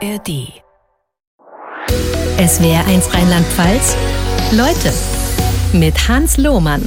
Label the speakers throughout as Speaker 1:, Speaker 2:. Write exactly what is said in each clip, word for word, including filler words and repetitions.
Speaker 1: R D. S W R eins Rheinland-Pfalz. Leute mit Hans Lohmann.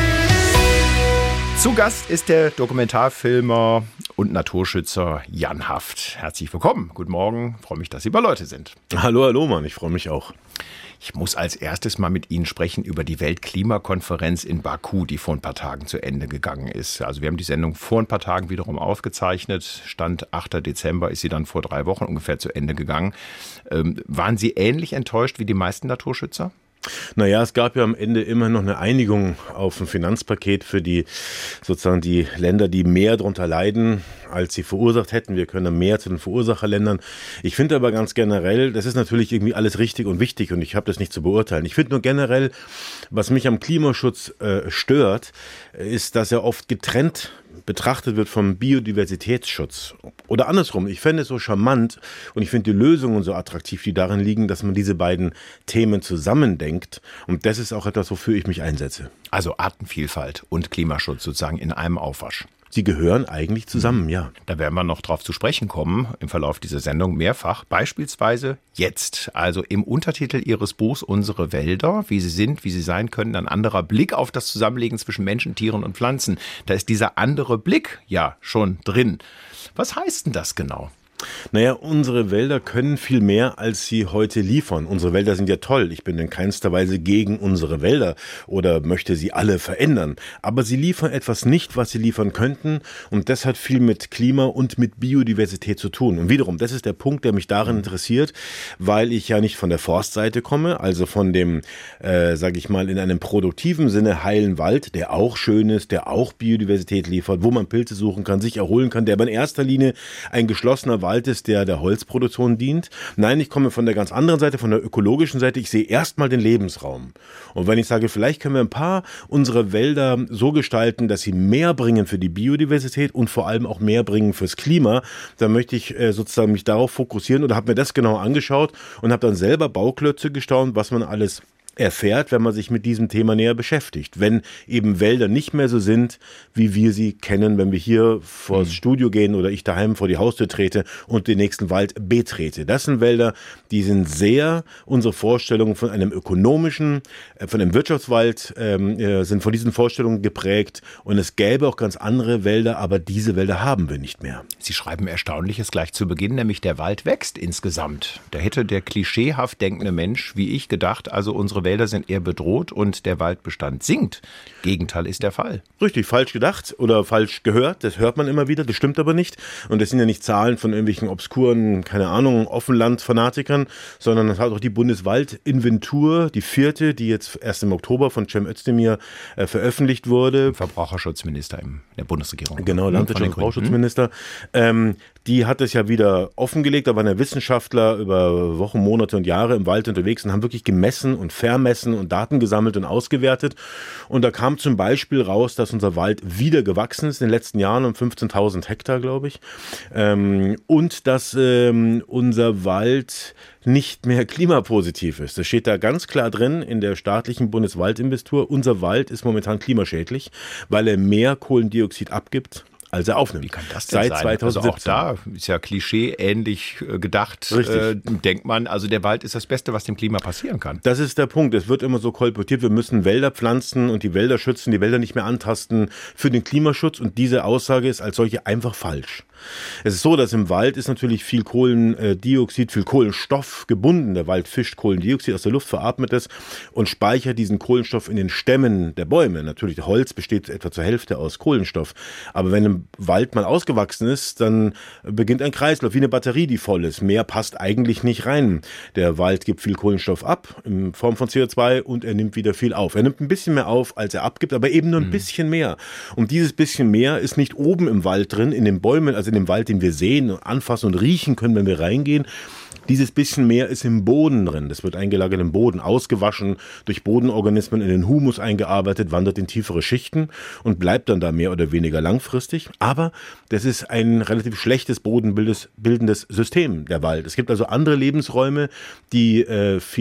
Speaker 2: Zu Gast ist der Dokumentarfilmer und Naturschützer Jan Haft. Herzlich willkommen. Guten Morgen. Ich freue mich, dass Sie bei Leute sind.
Speaker 3: Hallo, Herr Lohmann. Ich freue mich auch.
Speaker 2: Ich muss als erstes mal mit Ihnen sprechen über die Weltklimakonferenz in Baku, die vor ein paar Tagen zu Ende gegangen ist. Also wir haben die Sendung vor ein paar Tagen wiederum aufgezeichnet. Stand achter Dezember, ist sie dann vor drei Wochen ungefähr zu Ende gegangen. Ähm, waren Sie ähnlich enttäuscht wie die meisten Naturschützer?
Speaker 3: Naja, es gab ja am Ende immer noch eine Einigung auf ein Finanzpaket für die sozusagen die Länder, die mehr darunter leiden, als sie verursacht hätten. Wir können mehr zu den Verursacherländern. Ich finde aber ganz generell, das ist natürlich irgendwie alles richtig und wichtig und ich habe das nicht zu beurteilen. Ich finde nur generell, was mich am Klimaschutz äh, stört, ist, dass er oft getrennt betrachtet wird vom Biodiversitätsschutz. Oder andersrum, ich fände es so charmant und ich finde die Lösungen so attraktiv, die darin liegen, dass man diese beiden Themen zusammendenkt. Und das ist auch etwas, wofür ich mich einsetze.
Speaker 2: Also Artenvielfalt und Klimaschutz sozusagen in einem Aufwasch.
Speaker 3: Sie gehören eigentlich zusammen, ja.
Speaker 2: Da werden wir noch drauf zu sprechen kommen im Verlauf dieser Sendung mehrfach. Beispielsweise jetzt, also im Untertitel Ihres Buchs Unsere Wälder, wie sie sind, wie sie sein können, ein anderer Blick auf das Zusammenleben zwischen Menschen, Tieren und Pflanzen. Da ist dieser andere Blick ja schon drin. Was heißt denn das genau?
Speaker 3: Naja, unsere Wälder können viel mehr, als sie heute liefern. Unsere Wälder sind ja toll. Ich bin in keinster Weise gegen unsere Wälder oder möchte sie alle verändern. Aber sie liefern etwas nicht, was sie liefern könnten. Und das hat viel mit Klima und mit Biodiversität zu tun. Und wiederum, das ist der Punkt, der mich darin interessiert, weil ich ja nicht von der Forstseite komme, also von dem, äh, sage ich mal, in einem produktiven Sinne heilen Wald, der auch schön ist, der auch Biodiversität liefert, wo man Pilze suchen kann, sich erholen kann, der aber in erster Linie ein geschlossener Wald ist, der der Holzproduktion dient. Nein, ich komme von der ganz anderen Seite, von der ökologischen Seite. Ich sehe erstmal den Lebensraum. Und wenn ich sage, vielleicht können wir ein paar unserer Wälder so gestalten, dass sie mehr bringen für die Biodiversität und vor allem auch mehr bringen fürs Klima, dann möchte ich äh, sozusagen mich darauf fokussieren oder habe mir das genau angeschaut und habe dann selber Bauklötze gestaunt, was man alles erfährt, wenn man sich mit diesem Thema näher beschäftigt. Wenn eben Wälder nicht mehr so sind, wie wir sie kennen, wenn wir hier vor das Studio gehen oder ich daheim vor die Haustür trete und den nächsten Wald betrete. Das sind Wälder, die sind sehr unsere Vorstellungen von einem ökonomischen, von einem Wirtschaftswald, äh, sind von diesen Vorstellungen geprägt und es gäbe auch ganz andere Wälder, aber diese Wälder haben wir nicht mehr.
Speaker 2: Sie schreiben Erstaunliches gleich zu Beginn, nämlich der Wald wächst insgesamt. Da hätte der klischeehaft denkende Mensch, wie ich, gedacht, also unsere Wälder sind eher bedroht und der Waldbestand sinkt. Gegenteil ist der Fall.
Speaker 3: Richtig, falsch gedacht oder falsch gehört. Das hört man immer wieder, das stimmt aber nicht. Und das sind ja nicht Zahlen von irgendwelchen obskuren, keine Ahnung, Offenland-Fanatikern, sondern das hat auch die Bundeswaldinventur, die vierte, die jetzt erst im Oktober von Cem Özdemir äh, veröffentlicht wurde.
Speaker 2: Verbraucherschutzminister in der Bundesregierung.
Speaker 3: Genau, Landwirtschafts- und Verbraucherschutzminister. Ähm, die hat es ja wieder offengelegt. Da waren ja Wissenschaftler über Wochen, Monate und Jahre im Wald unterwegs und haben wirklich gemessen und vermessen und Daten gesammelt und ausgewertet. Und da kam zum Beispiel raus, dass unser Wald wieder gewachsen ist in den letzten Jahren um fünfzehntausend Hektar, glaube ich. Ähm, und dass ähm, unser Wald nicht mehr klimapositiv ist. Das steht da ganz klar drin in der staatlichen Bundeswaldinventur. Unser Wald ist momentan klimaschädlich, weil er mehr Kohlendioxid abgibt, als er aufnimmt.
Speaker 2: Wie kann das denn
Speaker 3: Seit
Speaker 2: sein?
Speaker 3: zweitausendsiebzehn.
Speaker 2: Also auch da ist ja klischee-ähnlich äh, gedacht.
Speaker 3: Richtig.
Speaker 2: Äh, denkt man, also der Wald ist das Beste, was dem Klima passieren kann.
Speaker 3: Das ist der Punkt. Es wird immer so kolportiert, wir müssen Wälder pflanzen und die Wälder schützen, die Wälder nicht mehr antasten für den Klimaschutz. Und diese Aussage ist als solche einfach falsch. Es ist so, dass im Wald ist natürlich viel Kohlendioxid, viel Kohlenstoff gebunden. Der Wald fischt Kohlendioxid aus der Luft, veratmet es und speichert diesen Kohlenstoff in den Stämmen der Bäume. Natürlich, Holz besteht etwa zur Hälfte aus Kohlenstoff. Aber wenn im Wald mal ausgewachsen ist, dann beginnt ein Kreislauf, wie eine Batterie, die voll ist. Mehr passt eigentlich nicht rein. Der Wald gibt viel Kohlenstoff ab in Form von C O zwei und er nimmt wieder viel auf. Er nimmt ein bisschen mehr auf, als er abgibt, aber eben nur ein mhm. bisschen mehr. Und dieses bisschen mehr ist nicht oben im Wald drin, in den Bäumen, also in dem Wald, den wir sehen, anfassen und riechen können, wenn wir reingehen. Dieses bisschen mehr ist im Boden drin. Das wird eingelagert im Boden, ausgewaschen, durch Bodenorganismen in den Humus eingearbeitet, wandert in tiefere Schichten und bleibt dann da mehr oder weniger langfristig. Aber das ist ein relativ schlechtes bodenbildendes System, der Wald. Es gibt also andere Lebensräume, die äh, viel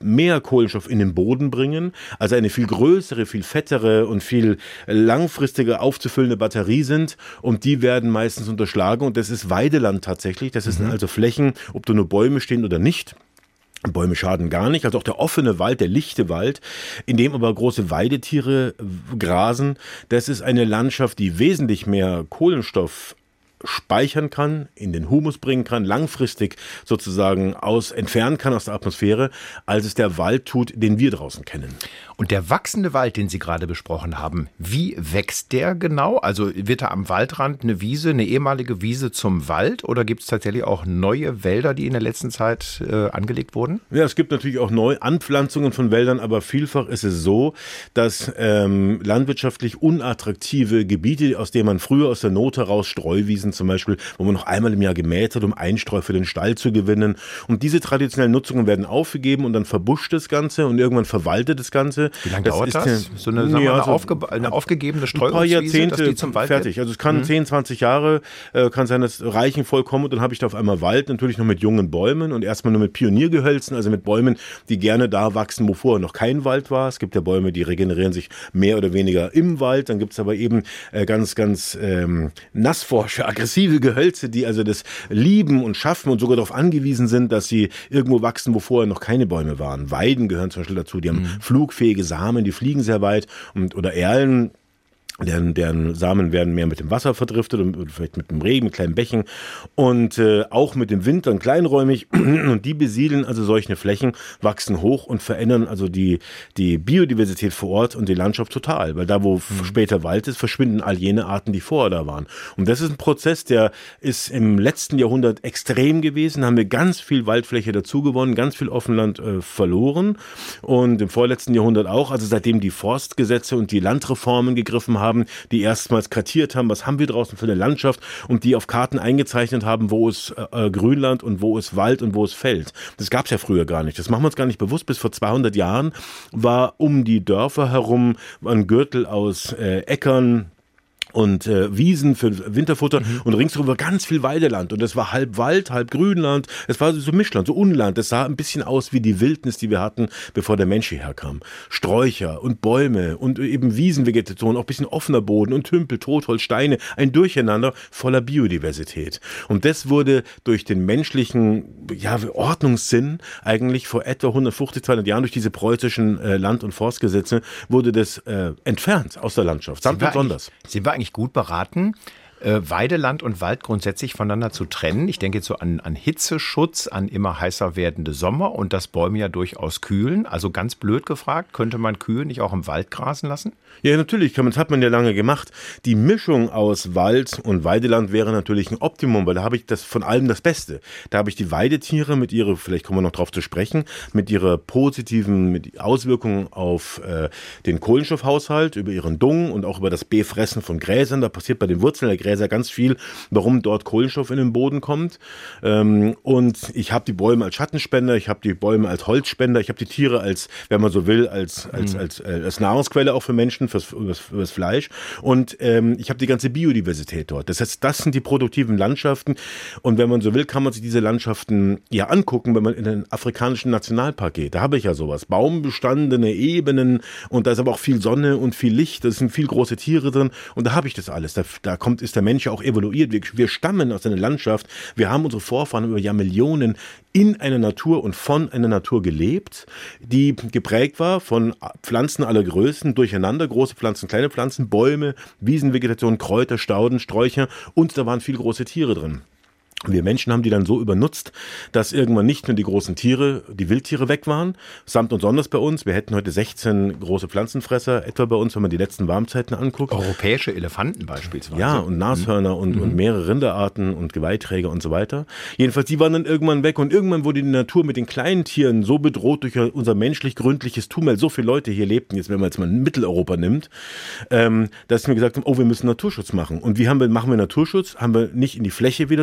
Speaker 3: mehr Kohlenstoff in den Boden bringen, also eine viel größere, viel fettere und viel langfristiger aufzufüllende Batterie sind, und die werden meistens unterschlagen, und das ist Weideland tatsächlich. Das sind mhm. also Flächen, ob da nur Bäume stehen oder nicht. Bäume schaden gar nicht, also auch der offene Wald, der lichte Wald, in dem aber große Weidetiere grasen. Das ist eine Landschaft, die wesentlich mehr Kohlenstoff speichern kann, in den Humus bringen kann, langfristig sozusagen aus entfernen kann aus der Atmosphäre, als es der Wald tut, den wir draußen kennen.
Speaker 2: Und der wachsende Wald, den Sie gerade besprochen haben, wie wächst der genau? Also wird da am Waldrand eine Wiese, eine ehemalige Wiese zum Wald, oder gibt es tatsächlich auch neue Wälder, die in der letzten Zeit äh, angelegt wurden?
Speaker 3: Ja, es gibt natürlich auch neue Anpflanzungen von Wäldern, aber vielfach ist es so, dass ähm, landwirtschaftlich unattraktive Gebiete, aus denen man früher aus der Not heraus Streuwiesen zum Beispiel, wo man noch einmal im Jahr gemäht hat, um Einstreu für den Stall zu gewinnen. Und diese traditionellen Nutzungen werden aufgegeben und dann verbuscht das Ganze und irgendwann verwaltet das Ganze.
Speaker 2: Wie lange das dauert das? So eine, sagen wir, eine, so aufge- eine aufgegebene Streuungswiese,
Speaker 3: ein paar Jahrzehnte
Speaker 2: dass die zum Wald
Speaker 3: fertig.
Speaker 2: wird?
Speaker 3: Also es kann mhm. zehn, zwanzig Jahre, äh, kann sein, dass reichen vollkommen, und dann habe ich da auf einmal Wald, natürlich noch mit jungen Bäumen und erstmal nur mit Pioniergehölzen, also mit Bäumen, die gerne da wachsen, wo vorher noch kein Wald war. Es gibt ja Bäume, die regenerieren sich mehr oder weniger im Wald. Dann gibt es aber eben äh, ganz, ganz ähm, nassforsche, aggressive Gehölze, die also das lieben und schaffen und sogar darauf angewiesen sind, dass sie irgendwo wachsen, wo vorher noch keine Bäume waren. Weiden gehören zum Beispiel dazu, die haben mhm. flugfähige Samen, die fliegen sehr weit, und, oder Erlen, Deren, deren Samen werden mehr mit dem Wasser verdriftet und vielleicht mit dem Regen, mit kleinen Bächen und äh, auch mit dem Wind dann kleinräumig, und die besiedeln also solche Flächen, wachsen hoch und verändern also die, die Biodiversität vor Ort und die Landschaft total, weil da, wo mhm. später Wald ist, verschwinden all jene Arten, die vorher da waren. Und das ist ein Prozess, der ist im letzten Jahrhundert extrem gewesen, haben wir ganz viel Waldfläche dazu gewonnen, ganz viel Offenland äh, verloren, und im vorletzten Jahrhundert auch, also seitdem die Forstgesetze und die Landreformen gegriffen haben, die erstmals kartiert haben, was haben wir draußen für eine Landschaft, und die auf Karten eingezeichnet haben, wo ist äh, Grünland und wo ist Wald und wo ist Feld. Das gab es ja früher gar nicht. Das machen wir uns gar nicht bewusst. Bis vor zweihundert Jahren war um die Dörfer herum ein Gürtel aus äh, Äckern und äh, Wiesen für Winterfutter mhm. und ringsherum war ganz viel Weideland, und es war halb Wald, halb Grünland, es war so Mischland, so Unland, es sah ein bisschen aus wie die Wildnis, die wir hatten, bevor der Mensch hierher kam. Sträucher und Bäume und eben Wiesenvegetation, auch ein bisschen offener Boden und Tümpel, Totholz, Steine, ein Durcheinander voller Biodiversität. Und das wurde durch den menschlichen ja, Ordnungssinn eigentlich vor etwa hundertfünfzig, zweihundert Jahren durch diese preußischen äh, Land- und Forstgesetze wurde das äh, entfernt aus der Landschaft, samt und sonders.
Speaker 2: Sind wir eigentlich gut beraten, äh, Weideland und Wald grundsätzlich voneinander zu trennen? Ich denke jetzt so an, an Hitzeschutz, an immer heißer werdende Sommer und dass Bäume ja durchaus kühlen. Also ganz blöd gefragt, könnte man Kühe nicht auch im Wald grasen lassen?
Speaker 3: Ja, natürlich, das hat man ja lange gemacht. Die Mischung aus Wald und Weideland wäre natürlich ein Optimum, weil da habe ich das von allem das Beste. Da habe ich die Weidetiere mit ihrer, vielleicht kommen wir noch drauf zu sprechen, mit ihrer positiven mit Auswirkungen auf äh, den Kohlenstoffhaushalt, über ihren Dung und auch über das Befressen von Gräsern. Da passiert bei den Wurzeln der Gräser ganz viel, warum dort Kohlenstoff in den Boden kommt. Ähm, und ich habe die Bäume als Schattenspender, ich habe die Bäume als Holzspender, ich habe die Tiere als, wenn man so will, als, als, mhm. als, als, als Nahrungsquelle auch für Menschen, fürs, fürs, fürs Fleisch. Und ähm, ich habe die ganze Biodiversität dort. Das heißt, das sind die produktiven Landschaften. Und wenn man so will, kann man sich diese Landschaften ja angucken, wenn man in den afrikanischen Nationalpark geht. Da habe ich ja sowas. Baumbestandene Ebenen, und da ist aber auch viel Sonne und viel Licht. Da sind viel große Tiere drin. Und da habe ich das alles. Da, da kommt, ist der Mensch ja auch evaluiert. Wir, wir stammen aus einer Landschaft. Wir haben unsere Vorfahren über Jahrmillionen in einer Natur und von einer Natur gelebt, die geprägt war von Pflanzen aller Größen, durcheinander, große Pflanzen, kleine Pflanzen, Bäume, Wiesenvegetation, Kräuter, Stauden, Sträucher, und da waren viele große Tiere drin. Wir Menschen haben die dann so übernutzt, dass irgendwann nicht nur die großen Tiere, die Wildtiere weg waren, samt und sonders bei uns. Wir hätten heute sechzehn große Pflanzenfresser etwa bei uns, wenn man die letzten Warmzeiten anguckt.
Speaker 2: Europäische Elefanten beispielsweise.
Speaker 3: Ja, und Nashörner und, mhm. und mehrere Rinderarten und Geweihträger und so weiter. Jedenfalls, die waren dann irgendwann weg, und irgendwann wurde die Natur mit den kleinen Tieren so bedroht durch unser menschlich gründliches Tun, weil so viele Leute hier lebten, jetzt wenn man jetzt mal Mitteleuropa nimmt, ähm, dass wir gesagt haben, oh, wir müssen Naturschutz machen. Und wie haben wir, machen wir Naturschutz? Haben wir nicht in die Fläche wieder zurückgebracht,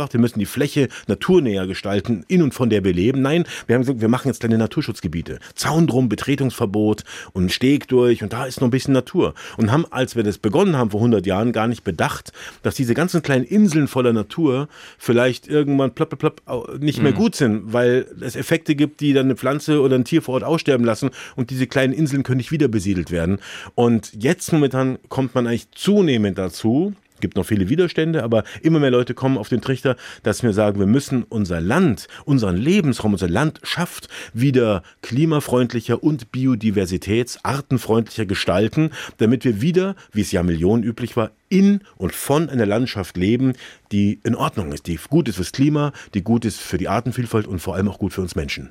Speaker 3: gebracht, wir müssen die Fläche naturnäher gestalten, in und von der wir leben. Nein, wir haben gesagt, wir machen jetzt kleine Naturschutzgebiete. Zaun drum, Betretungsverbot und einen Steg durch und da ist noch ein bisschen Natur. Und haben, als wir das begonnen haben vor hundert Jahren, gar nicht bedacht, dass diese ganzen kleinen Inseln voller Natur vielleicht irgendwann plopp, plopp, plopp nicht mehr mhm. gut sind, weil es Effekte gibt, die dann eine Pflanze oder ein Tier vor Ort aussterben lassen und diese kleinen Inseln können nicht wieder besiedelt werden. Und jetzt momentan kommt man eigentlich zunehmend dazu, gibt noch viele Widerstände, aber immer mehr Leute kommen auf den Trichter, dass wir sagen, wir müssen unser Land, unseren Lebensraum, unser Landschaft wieder klimafreundlicher und biodiversitätsartenfreundlicher gestalten, damit wir wieder, wie es ja Millionen üblich war, in und von einer Landschaft leben, die in Ordnung ist, die gut ist fürs Klima, die gut ist für die Artenvielfalt und vor allem auch gut für uns Menschen.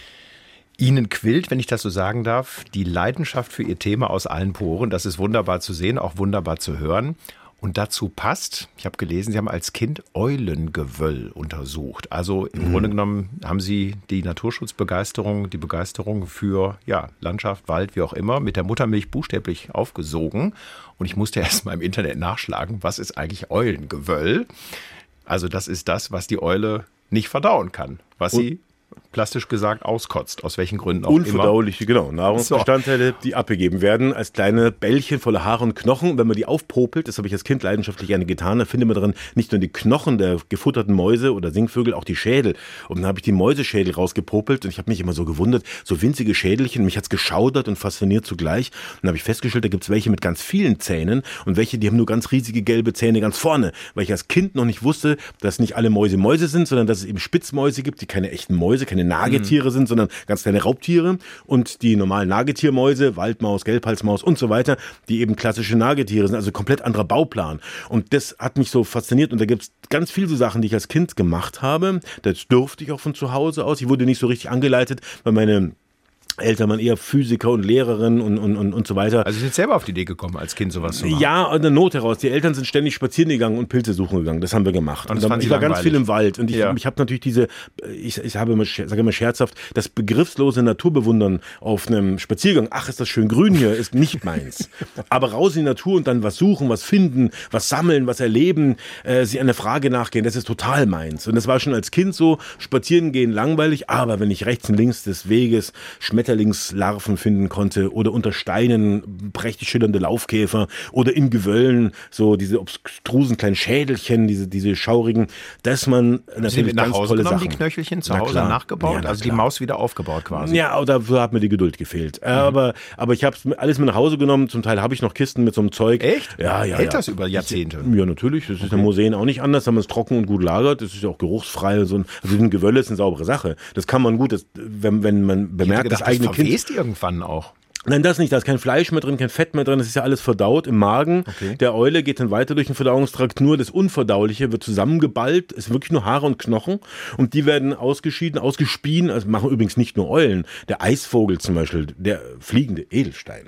Speaker 2: Ihnen quillt, wenn ich das so sagen darf, die Leidenschaft für Ihr Thema aus allen Poren. Das ist wunderbar zu sehen, auch wunderbar zu hören. Und dazu passt, ich habe gelesen, Sie haben als Kind Eulengewöll untersucht. Also im mhm. Grunde genommen haben Sie die Naturschutzbegeisterung, die Begeisterung für ja, Landschaft, Wald, wie auch immer, mit der Muttermilch buchstäblich aufgesogen. Und ich musste erst mal im Internet nachschlagen, was ist eigentlich Eulengewöll? Also das ist das, was die Eule nicht verdauen kann, was sie plastisch gesagt auskotzt, aus welchen Gründen auch
Speaker 3: Unverdauliche, immer. Genau, Nahrungsbestandteile, so. die abgegeben werden als kleine Bällchen voller Haare und Knochen. Wenn man die aufpopelt, das habe ich als Kind leidenschaftlich gerne getan, da findet man darin nicht nur die Knochen der gefutterten Mäuse oder Singvögel, auch die Schädel. Und dann habe ich die Mäuseschädel rausgepopelt und ich habe mich immer so gewundert, so winzige Schädelchen, mich hat's geschaudert und fasziniert zugleich. Und dann habe ich festgestellt, da gibt's welche mit ganz vielen Zähnen und welche, die haben nur ganz riesige gelbe Zähne ganz vorne, weil ich als Kind noch nicht wusste, dass nicht alle Mäuse Mäuse sind, sondern dass es eben Spitzmäuse gibt, die keine echten Mäuse, keine Nagetiere sind, sondern ganz kleine Raubtiere und die normalen Nagetiermäuse, Waldmaus, Gelbhalsmaus und so weiter, die eben klassische Nagetiere sind, also komplett anderer Bauplan. Und das hat mich so fasziniert und da gibt es ganz viele so Sachen, die ich als Kind gemacht habe. Das durfte ich auch von zu Hause aus. Ich wurde nicht so richtig angeleitet, weil meine Eltern waren eher Physiker und Lehrerin und, und, und, und so weiter.
Speaker 2: Also Sie sind selber auf die Idee gekommen, als Kind sowas zu machen?
Speaker 3: Ja, aus der Not heraus. Die Eltern sind ständig spazieren gegangen und Pilze suchen gegangen. Das haben wir gemacht. Und, und dann, ich war ganz viel im Wald. Und ich, ja. ich habe natürlich diese, ich, ich habe immer, sage immer scherzhaft, das begriffslose Naturbewundern auf einem Spaziergang, ach, ist das schön grün hier, ist nicht meins. Aber raus in die Natur und dann was suchen, was finden, was sammeln, was erleben, äh, sie einer Frage nachgehen, das ist total meins. Und das war schon als Kind so, spazieren gehen langweilig, aber wenn ich rechts und links des Weges Schmetterlingslarven finden konnte oder unter Steinen prächtig schillernde Laufkäfer oder in Gewöllen so diese obstrusen kleinen Schädelchen, diese, diese schaurigen, dass man
Speaker 2: natürlich Sie ganz nach Hause tolle genommen, Sachen. Die Knöchelchen zu Hause Na nachgebaut, ja, na also klar. Die Maus wieder aufgebaut quasi.
Speaker 3: Ja, dafür hat mir die Geduld gefehlt. Mhm. Aber, aber ich habe alles mit nach Hause genommen, zum Teil habe ich noch Kisten mit so einem Zeug.
Speaker 2: Echt?
Speaker 3: Ja, ja.
Speaker 2: Hält
Speaker 3: ja.
Speaker 2: das über Jahrzehnte?
Speaker 3: Ja, natürlich. Das ist okay. in Museen auch nicht anders, wenn man es trocken und gut lagert. Das ist ja auch geruchsfrei. Und so ein, also ein Gewölle ist eine saubere Sache. Das kann man gut, das, wenn, wenn man bemerkt,
Speaker 2: gedacht,
Speaker 3: das eigene
Speaker 2: das
Speaker 3: Kind
Speaker 2: irgendwann auch.
Speaker 3: Nein, das nicht. Da ist kein Fleisch mehr drin, kein Fett mehr drin. Das ist ja alles verdaut im Magen.
Speaker 2: Okay.
Speaker 3: Der Eule geht dann weiter durch den Verdauungstrakt. Nur das Unverdauliche wird zusammengeballt. Es ist wirklich nur Haare und Knochen. Und die werden ausgeschieden, ausgespien. Also machen übrigens nicht nur Eulen. Der Eisvogel zum Beispiel, der fliegende Edelstein,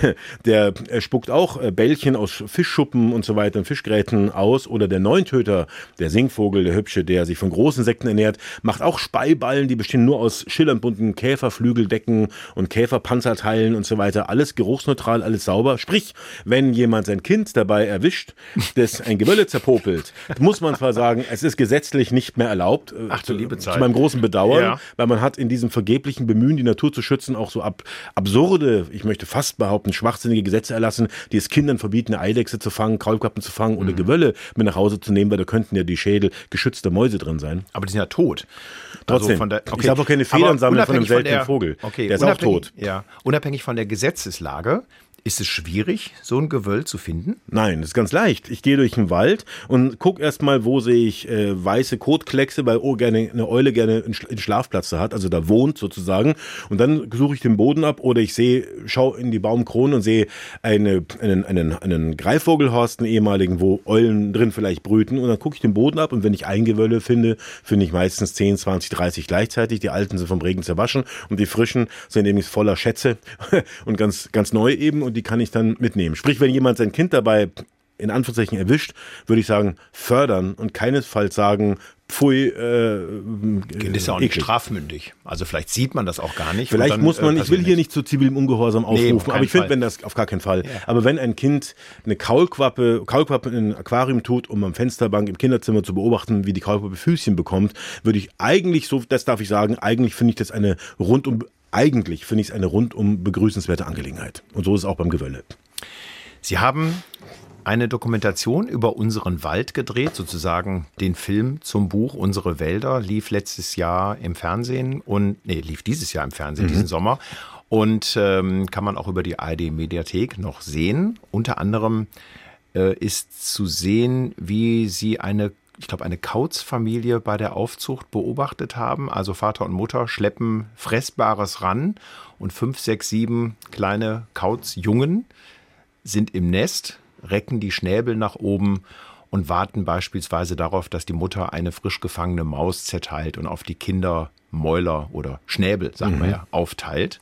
Speaker 3: der spuckt auch Bällchen aus Fischschuppen und so weiter und Fischgräten aus. Oder der Neuntöter, der Singvogel, der hübsche, der sich von großen Insekten ernährt, macht auch Speiballen. Die bestehen nur aus schillernd bunten Käferflügeldecken und Käferpanzerteilen und so weiter, alles geruchsneutral, alles sauber. Sprich, wenn jemand sein Kind dabei erwischt, das ein Gewölle zerpopelt, muss man zwar sagen, es ist gesetzlich nicht mehr erlaubt.
Speaker 2: Ach du liebe Zeit.
Speaker 3: Zu meinem großen Bedauern,
Speaker 2: ja.
Speaker 3: weil man hat in diesem vergeblichen Bemühen, die Natur zu schützen, auch so ab, absurde, ich möchte fast behaupten, schwachsinnige Gesetze erlassen, die es Kindern verbieten, eine Eidechse zu fangen, Kaulquappen zu fangen oder mhm. Gewölle mit nach Hause zu nehmen, weil da könnten ja die Schädel geschützter Mäuse drin sein.
Speaker 2: Aber die sind ja tot.
Speaker 3: Trotzdem.
Speaker 2: Also von der, okay.
Speaker 3: Ich darf auch keine Federn sammeln von einem seltenen
Speaker 2: der,
Speaker 3: Vogel.
Speaker 2: Okay.
Speaker 3: Der ist auch tot.
Speaker 2: Ja. Unabhängig von der Gesetzeslage, ist es schwierig, so ein Gewöll zu finden?
Speaker 3: Nein, das ist ganz leicht. Ich gehe durch den Wald und gucke erstmal, wo sehe ich äh, weiße Kotkleckse, weil oh, gerne, eine Eule gerne einen Schlafplatz da hat, also da wohnt sozusagen. Und dann suche ich den Boden ab oder ich sehe, schaue in die Baumkronen und sehe eine, einen, einen, einen Greifvogelhorst, einen ehemaligen, wo Eulen drin vielleicht brüten. Und dann gucke ich den Boden ab und wenn ich ein Gewölle finde, finde ich meistens zehn, zwanzig, dreißig gleichzeitig. Die alten sind vom Regen zerwaschen und die frischen sind nämlich voller Schätze und ganz, ganz neu eben. Und die kann ich dann mitnehmen. Sprich, wenn jemand sein Kind dabei in Anführungszeichen erwischt, würde ich sagen, fördern und keinesfalls sagen, pfui, äh,
Speaker 2: Kind ist ja auch nicht strafmündig. Also vielleicht sieht man das auch gar nicht.
Speaker 3: Vielleicht
Speaker 2: dann,
Speaker 3: muss man,
Speaker 2: äh,
Speaker 3: ich will hier nicht zu zivilem Ungehorsam aufrufen,
Speaker 2: nee,
Speaker 3: aber ich finde,
Speaker 2: Fall.
Speaker 3: wenn das, auf gar keinen Fall,
Speaker 2: ja.
Speaker 3: aber wenn ein Kind eine Kaulquappe, Kaulquappe in ein Aquarium tut, um am Fensterbank im Kinderzimmer zu beobachten, wie die Kaulquappe Füßchen bekommt, würde ich eigentlich, so, das darf ich sagen, eigentlich finde ich das eine rundum, eigentlich finde ich es eine rundum begrüßenswerte Angelegenheit. Und so ist es auch beim Gewölle.
Speaker 2: Sie haben eine Dokumentation über unseren Wald gedreht, sozusagen den Film zum Buch Unsere Wälder, lief letztes Jahr im Fernsehen und, nee, lief dieses Jahr im Fernsehen, mhm. diesen Sommer. Und ähm, kann man auch über die A R D-Mediathek noch sehen. Unter anderem äh, ist zu sehen, wie Sie eine, ich glaube, eine Kauzfamilie bei der Aufzucht beobachtet haben. Also Vater und Mutter schleppen Fressbares ran und fünf, sechs, sieben kleine Kauzjungen sind im Nest, recken die Schnäbel nach oben und warten beispielsweise darauf, dass die Mutter eine frisch gefangene Maus zerteilt und auf die Kinder Mäuler oder Schnäbel, sagen mhm. wir ja, aufteilt.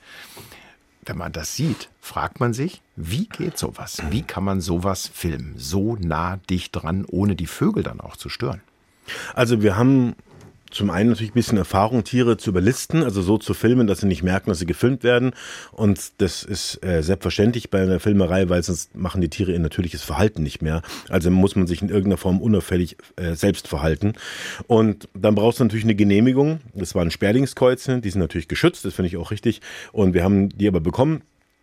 Speaker 2: Wenn man das sieht, fragt man sich, wie geht sowas? Wie kann man sowas filmen? So nah dicht dran, ohne die Vögel dann auch zu stören?
Speaker 3: Also wir haben zum einen natürlich ein bisschen Erfahrung, Tiere zu überlisten, also so zu filmen, dass sie nicht merken, dass sie gefilmt werden. Und das ist äh, selbstverständlich bei einer Filmerei, weil sonst machen die Tiere ihr natürliches Verhalten nicht mehr. Also muss man sich in irgendeiner Form unauffällig äh, selbst verhalten. Und dann brauchst du natürlich eine Genehmigung. Das waren Sperlingskäuze, die sind natürlich geschützt, das finde ich auch richtig. Und wir haben die aber bekommen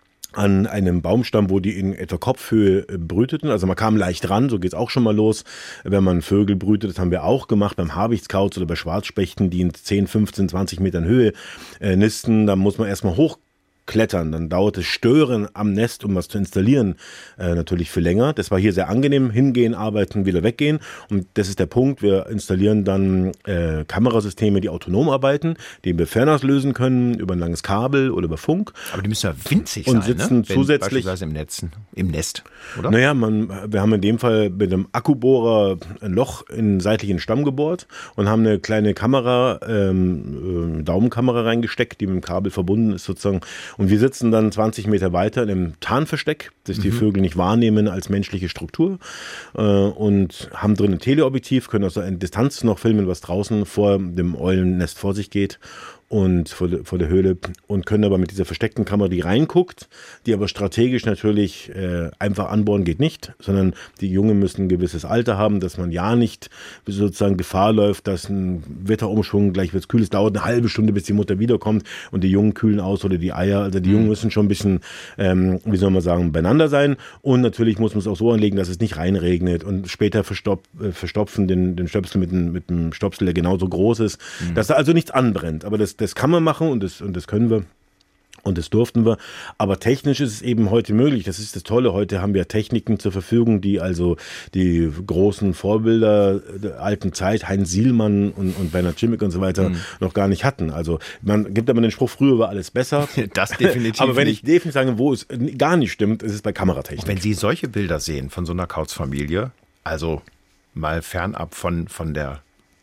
Speaker 3: an einem Baumstamm, wo die in etwa Kopfhöhe brüteten. Also man kam leicht ran, so geht's auch schon mal los. Wenn man Vögel brütet, das haben wir auch gemacht beim Habichtskauz oder bei Schwarzspechten, die in zehn, fünfzehn, zwanzig Metern Höhe äh, nisten. Da muss man erstmal hoch klettern, dann dauert das Stören am Nest, um was zu installieren, äh, natürlich viel länger. Das war hier sehr angenehm, hingehen, arbeiten, wieder weggehen und das ist der Punkt, wir installieren dann äh, Kamerasysteme, die autonom arbeiten, die wir fernauslösen können, über ein langes Kabel oder über Funk.
Speaker 2: Aber die müssen ja winzig
Speaker 3: und
Speaker 2: sein,
Speaker 3: sitzen
Speaker 2: ne? Wenn
Speaker 3: zusätzlich
Speaker 2: beispielsweise im Netzen, im Nest, oder?
Speaker 3: Naja, man, wir haben in dem Fall mit einem Akkubohrer ein Loch in den seitlichen Stamm gebohrt und haben eine kleine Kamera, ähm, äh, Daumenkamera reingesteckt, die mit dem Kabel verbunden ist sozusagen. Und wir sitzen dann zwanzig Meter weiter in einem Tarnversteck, das die mhm. Vögel nicht wahrnehmen als menschliche Struktur äh, und haben drin ein Teleobjektiv, können aus der Distanz noch filmen, was draußen vor dem Eulennest vor sich geht und vor, de, vor der Höhle und können aber mit dieser versteckten Kamera, die reinguckt, die aber strategisch natürlich äh, einfach anbohren geht nicht, sondern die Jungen müssen ein gewisses Alter haben, dass man ja nicht sozusagen Gefahr läuft, dass ein Wetterumschwung gleich wird's kühl, es dauert eine halbe Stunde, bis die Mutter wiederkommt und die Jungen kühlen aus oder die Eier, also die Jungen müssen schon ein bisschen, ähm, wie soll man sagen, beieinander sein und natürlich muss man es auch so anlegen, dass es nicht reinregnet und später verstop, äh, verstopfen den, den Stöpsel mit, ein, mit einem Stopsel, der genauso groß ist, mhm. dass da also nichts anbrennt, aber das Das kann man machen und das, und das können wir und das durften wir. Aber technisch ist es eben heute möglich. Das ist das Tolle. Heute haben wir Techniken zur Verfügung, die also die großen Vorbilder der alten Zeit, Heinz Sielmann und, und Bernhard Cimik und so weiter, mhm. noch gar nicht hatten. Also man gibt aber den Spruch, früher war alles besser.
Speaker 2: Das definitiv
Speaker 3: Aber wenn ich
Speaker 2: nicht.
Speaker 3: definitiv sage, wo es gar nicht stimmt, ist es bei Kameratechnik.
Speaker 2: Und wenn Sie solche Bilder sehen von so einer Kauzfamilie, also mal fernab von, von der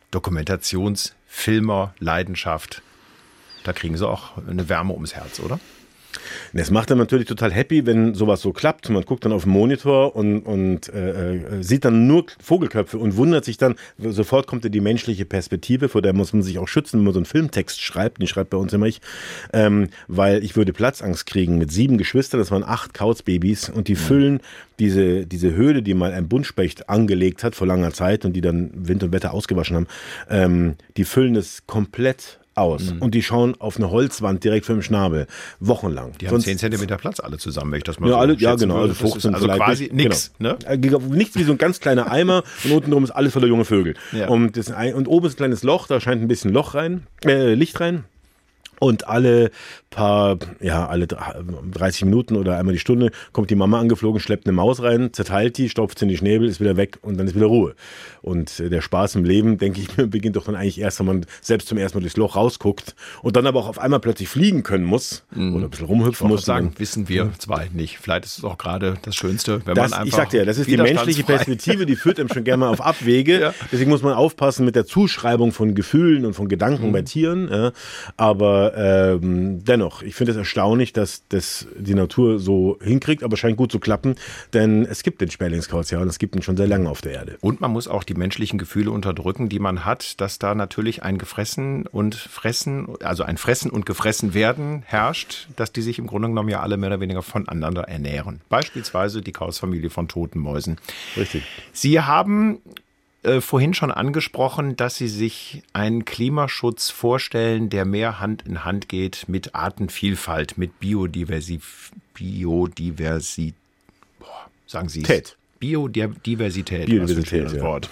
Speaker 2: Dokumentationsfilmer-Leidenschaft, da kriegen Sie auch eine Wärme ums Herz, oder?
Speaker 3: Es macht dann natürlich total happy, wenn sowas so klappt. Man guckt dann auf den Monitor und, und äh, sieht dann nur Vogelköpfe und wundert sich dann, sofort kommt ja die menschliche Perspektive, vor der muss man sich auch schützen, wenn man so einen Filmtext schreibt, den schreibt bei uns immer ich, ähm, weil ich würde Platzangst kriegen mit sieben Geschwistern, das waren acht Kauzbabys und die mhm. füllen diese, diese Höhle, die mal ein Buntspecht angelegt hat vor langer Zeit und die dann Wind und Wetter ausgewaschen haben, ähm, die füllen das komplett aus. Mhm. Und die schauen auf eine Holzwand direkt vor dem Schnabel. Wochenlang.
Speaker 2: Die haben zehn Zentimeter Platz alle zusammen, wenn ich das mal
Speaker 3: ja,
Speaker 2: so
Speaker 3: alle, ja, genau.
Speaker 2: würde.
Speaker 3: Also fünfzehn
Speaker 2: also quasi nichts.
Speaker 3: Genau. Ne? Nichts wie so ein ganz kleiner Eimer und unten drum ist alles voller junge Vögel.
Speaker 2: Ja.
Speaker 3: Und, das, und oben ist ein kleines Loch, da scheint ein bisschen Loch rein, äh, Licht rein. Und alle paar, ja, alle dreißig Minuten oder einmal die Stunde kommt die Mama angeflogen, schleppt eine Maus rein, zerteilt die, stopft sie in die Schnäbel, ist wieder weg und dann ist wieder Ruhe. Und der Spaß im Leben, denke ich mir, beginnt doch dann eigentlich erst, wenn man selbst zum ersten Mal durchs Loch rausguckt und dann aber auch auf einmal plötzlich fliegen können muss mhm. oder ein bisschen rumhüpfen muss.
Speaker 2: Ich sagen, dann, wissen wir zwei nicht. Vielleicht ist es auch gerade das Schönste, wenn
Speaker 3: das,
Speaker 2: man einfach
Speaker 3: ich sagte ja, das ist die menschliche Perspektive, die führt einem schon gerne mal auf Abwege. Ja. Deswegen muss man aufpassen mit der Zuschreibung von Gefühlen und von Gedanken mhm. bei Tieren. Ja. Aber Aber ähm, dennoch, ich finde es erstaunlich, dass das die Natur so hinkriegt, aber scheint gut zu klappen, denn es gibt den Sperlingskauz ja und es gibt ihn schon sehr lange auf der Erde.
Speaker 2: Und man muss auch die menschlichen Gefühle unterdrücken, die man hat, dass da natürlich ein Gefressen und Fressen, also ein Fressen und Gefressen werden herrscht, dass die sich im Grunde genommen ja alle mehr oder weniger voneinander ernähren. Beispielsweise die Kauzfamilie von toten Mäusen.
Speaker 3: Richtig.
Speaker 2: Sie haben äh, vorhin schon angesprochen, dass Sie sich einen Klimaschutz vorstellen, der mehr Hand in Hand geht mit Artenvielfalt, mit Biodiversität. Biodiversität. Boah, sagen Sie es. Biodiversität.
Speaker 3: Biodiversität,
Speaker 2: das
Speaker 3: ja.
Speaker 2: Wort.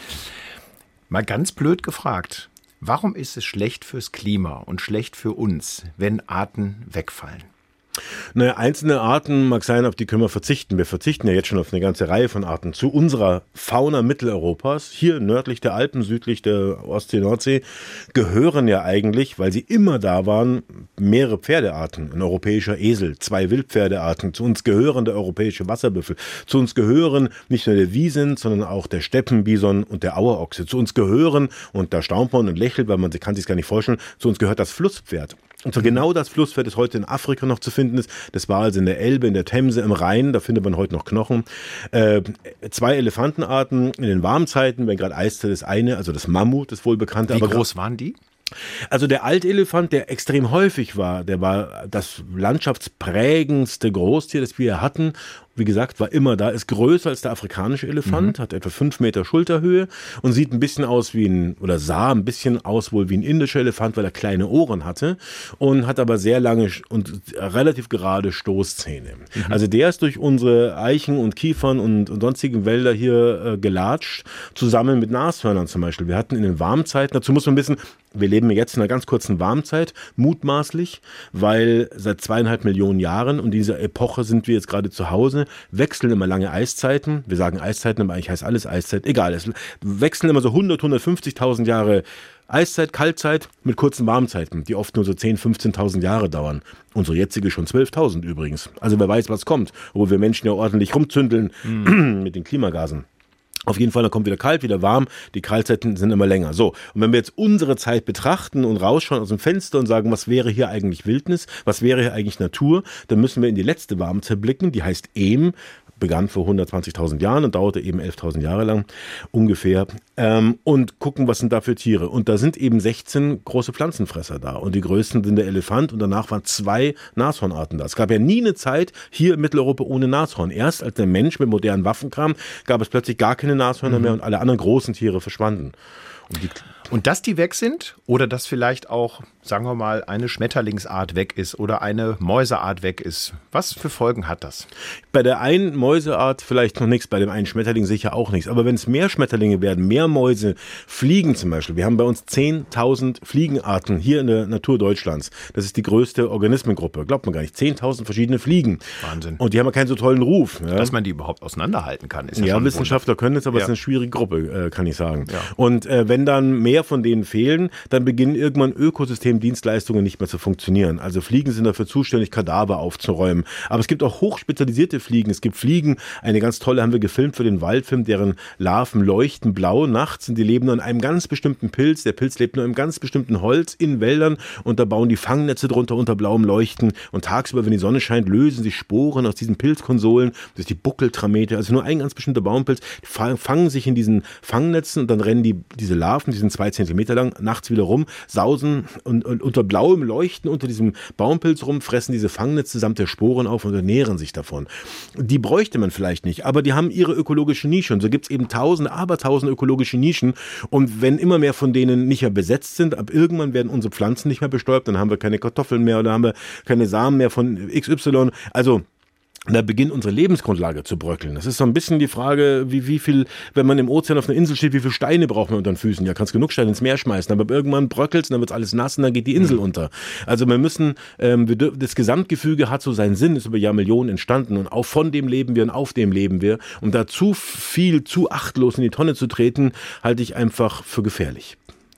Speaker 2: Mal ganz blöd gefragt. Warum ist es schlecht fürs Klima und schlecht für uns, wenn Arten wegfallen?
Speaker 3: Naja, einzelne Arten mag sein, auf die können wir verzichten. Wir verzichten ja jetzt schon auf eine ganze Reihe von Arten. Zu unserer Fauna Mitteleuropas, hier nördlich der Alpen, südlich der Ostsee-Nordsee, gehören ja eigentlich, weil sie immer da waren, mehrere Pferdearten. Ein europäischer Esel, zwei Wildpferdearten. Zu uns gehören der europäische Wasserbüffel. Zu uns gehören nicht nur der Wiesent, sondern auch der Steppenbison und der Auerochse. Zu uns gehören, und da staunt man und lächelt, weil man kann sich gar nicht vorstellen, zu uns gehört das Flusspferd. Und zwar genau das Flusspferd, das heute in Afrika noch zu finden ist. Das war also in der Elbe, in der Themse, im Rhein. Da findet man heute noch Knochen. Äh, zwei Elefantenarten in den Warmzeiten, wenn gerade Eiszeit ist, eine, also das Mammut, das wohlbekannte.
Speaker 2: Wie
Speaker 3: aber
Speaker 2: groß waren die?
Speaker 3: Also der Altelefant, der extrem häufig war, der war das landschaftsprägendste Großtier, das wir hatten. Wie gesagt, war immer da, ist größer als der afrikanische Elefant, mhm. hat etwa fünf Meter Schulterhöhe und sieht ein bisschen aus wie ein, oder sah ein bisschen aus wohl wie ein indischer Elefant, weil er kleine Ohren hatte und hat aber sehr lange und relativ gerade Stoßzähne. Mhm. Also der ist durch unsere Eichen und Kiefern und, und sonstigen Wälder hier äh, gelatscht, zusammen mit Nashörnern zum Beispiel. Wir hatten in den Warmzeiten, dazu muss man wissen, wir leben jetzt in einer ganz kurzen Warmzeit, mutmaßlich, weil seit zweieinhalb Millionen Jahren und in dieser Epoche sind wir jetzt gerade zu Hause, wechseln immer lange Eiszeiten. Wir sagen Eiszeiten, aber eigentlich heißt alles Eiszeit. Egal, es wechseln immer so hundert, hundertfünfzigtausend Jahre Eiszeit, Kaltzeit mit kurzen Warmzeiten, die oft nur so zehntausend, fünfzehntausend Jahre dauern. Unsere jetzige schon zwölftausend übrigens. Also wer weiß, was kommt, obwohl wir Menschen ja ordentlich rumzündeln mhm. mit den Klimagasen. Auf jeden Fall, dann kommt wieder kalt, wieder warm. Die Kaltzeiten sind immer länger. So, und wenn wir jetzt unsere Zeit betrachten und rausschauen aus dem Fenster und sagen, was wäre hier eigentlich Wildnis, was wäre hier eigentlich Natur, dann müssen wir in die letzte Warmzeit blicken, die heißt Ehm, begann vor hundertzwanzigtausend Jahren und dauerte eben elftausend Jahre lang ungefähr, ähm, und gucken, was sind da für Tiere. Und da sind eben sechzehn große Pflanzenfresser da und die größten sind der Elefant und danach waren zwei Nashornarten da. Es gab ja nie eine Zeit hier in Mitteleuropa ohne Nashorn. Erst als der Mensch mit modernen Waffen kam, gab es plötzlich gar keine Nashörner mhm. mehr und alle anderen großen Tiere verschwanden. Und, die
Speaker 2: und dass die weg sind oder dass vielleicht auch, sagen wir mal, eine Schmetterlingsart weg ist oder eine Mäuseart weg ist, was für Folgen hat das?
Speaker 3: Bei der einen Mäuseart vielleicht noch nichts, bei dem einen Schmetterling sicher auch nichts. Aber wenn es mehr Schmetterlinge werden, mehr Mäuse, Fliegen zum Beispiel. Wir haben bei uns zehntausend Fliegenarten hier in der Natur Deutschlands. Das ist die größte Organismengruppe. Glaubt man gar nicht. zehntausend verschiedene Fliegen.
Speaker 2: Wahnsinn.
Speaker 3: Und die haben ja keinen so tollen Ruf. Ja?
Speaker 2: Dass man die überhaupt auseinanderhalten kann. Ist ja,
Speaker 3: ja
Speaker 2: schon
Speaker 3: Wissenschaftler können es, aber
Speaker 2: ja.
Speaker 3: es ist eine schwierige Gruppe, äh, kann ich sagen.
Speaker 2: Ja.
Speaker 3: Und äh, wenn dann mehr von denen fehlen, dann beginnen irgendwann Ökosystemdienstleistungen nicht mehr zu funktionieren. Also Fliegen sind dafür zuständig, Kadaver aufzuräumen. Aber es gibt auch hochspezialisierte Fliegen. Es gibt Fliegen, eine ganz tolle haben wir gefilmt für den Waldfilm, deren Larven leuchten blau nachts und die leben nur an einem ganz bestimmten Pilz. Der Pilz lebt nur in einem ganz bestimmten Holz in Wäldern und da bauen die Fangnetze drunter unter blauem Leuchten und tagsüber, wenn die Sonne scheint, lösen sich Sporen aus diesen Pilzkonsolen. Das ist die Buckeltramete, also nur ein ganz bestimmter Baumpilz. Die fangen sich in diesen Fangnetzen und dann rennen die, diese Larven, die sind zwei Zentimeter lang, nachts wieder rum, sausen und, und unter blauem Leuchten unter diesem Baumpilz rum, fressen diese Fangnetze samt der Sporen auf und ernähren sich davon. Die bräuchte man vielleicht nicht, aber die haben ihre ökologische Nische und so gibt es eben tausende, abertausende ökologische Nischen und wenn immer mehr von denen nicht mehr besetzt sind, ab irgendwann werden unsere Pflanzen nicht mehr bestäubt, dann haben wir keine Kartoffeln mehr oder haben wir keine Samen mehr von X Y, also da beginnt unsere Lebensgrundlage zu bröckeln. Das ist so ein bisschen die Frage, wie, wie viel, wenn man im Ozean auf einer Insel steht, wie viele Steine braucht man unter den Füßen? Ja, kannst genug Steine ins Meer schmeißen, aber irgendwann bröckelt es und dann wird alles nass und dann geht die Insel mhm. unter. Also wir müssen, ähm, wir dürfen, das Gesamtgefüge hat so seinen Sinn, ist über Jahrmillionen entstanden und auch von dem leben wir und auf dem leben wir. Und da zu viel, zu achtlos in die Tonne zu treten, halte ich einfach für gefährlich.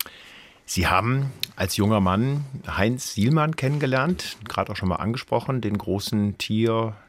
Speaker 2: Sie haben als junger Mann Heinz Sielmann kennengelernt, gerade auch schon mal angesprochen, den großen Tier-,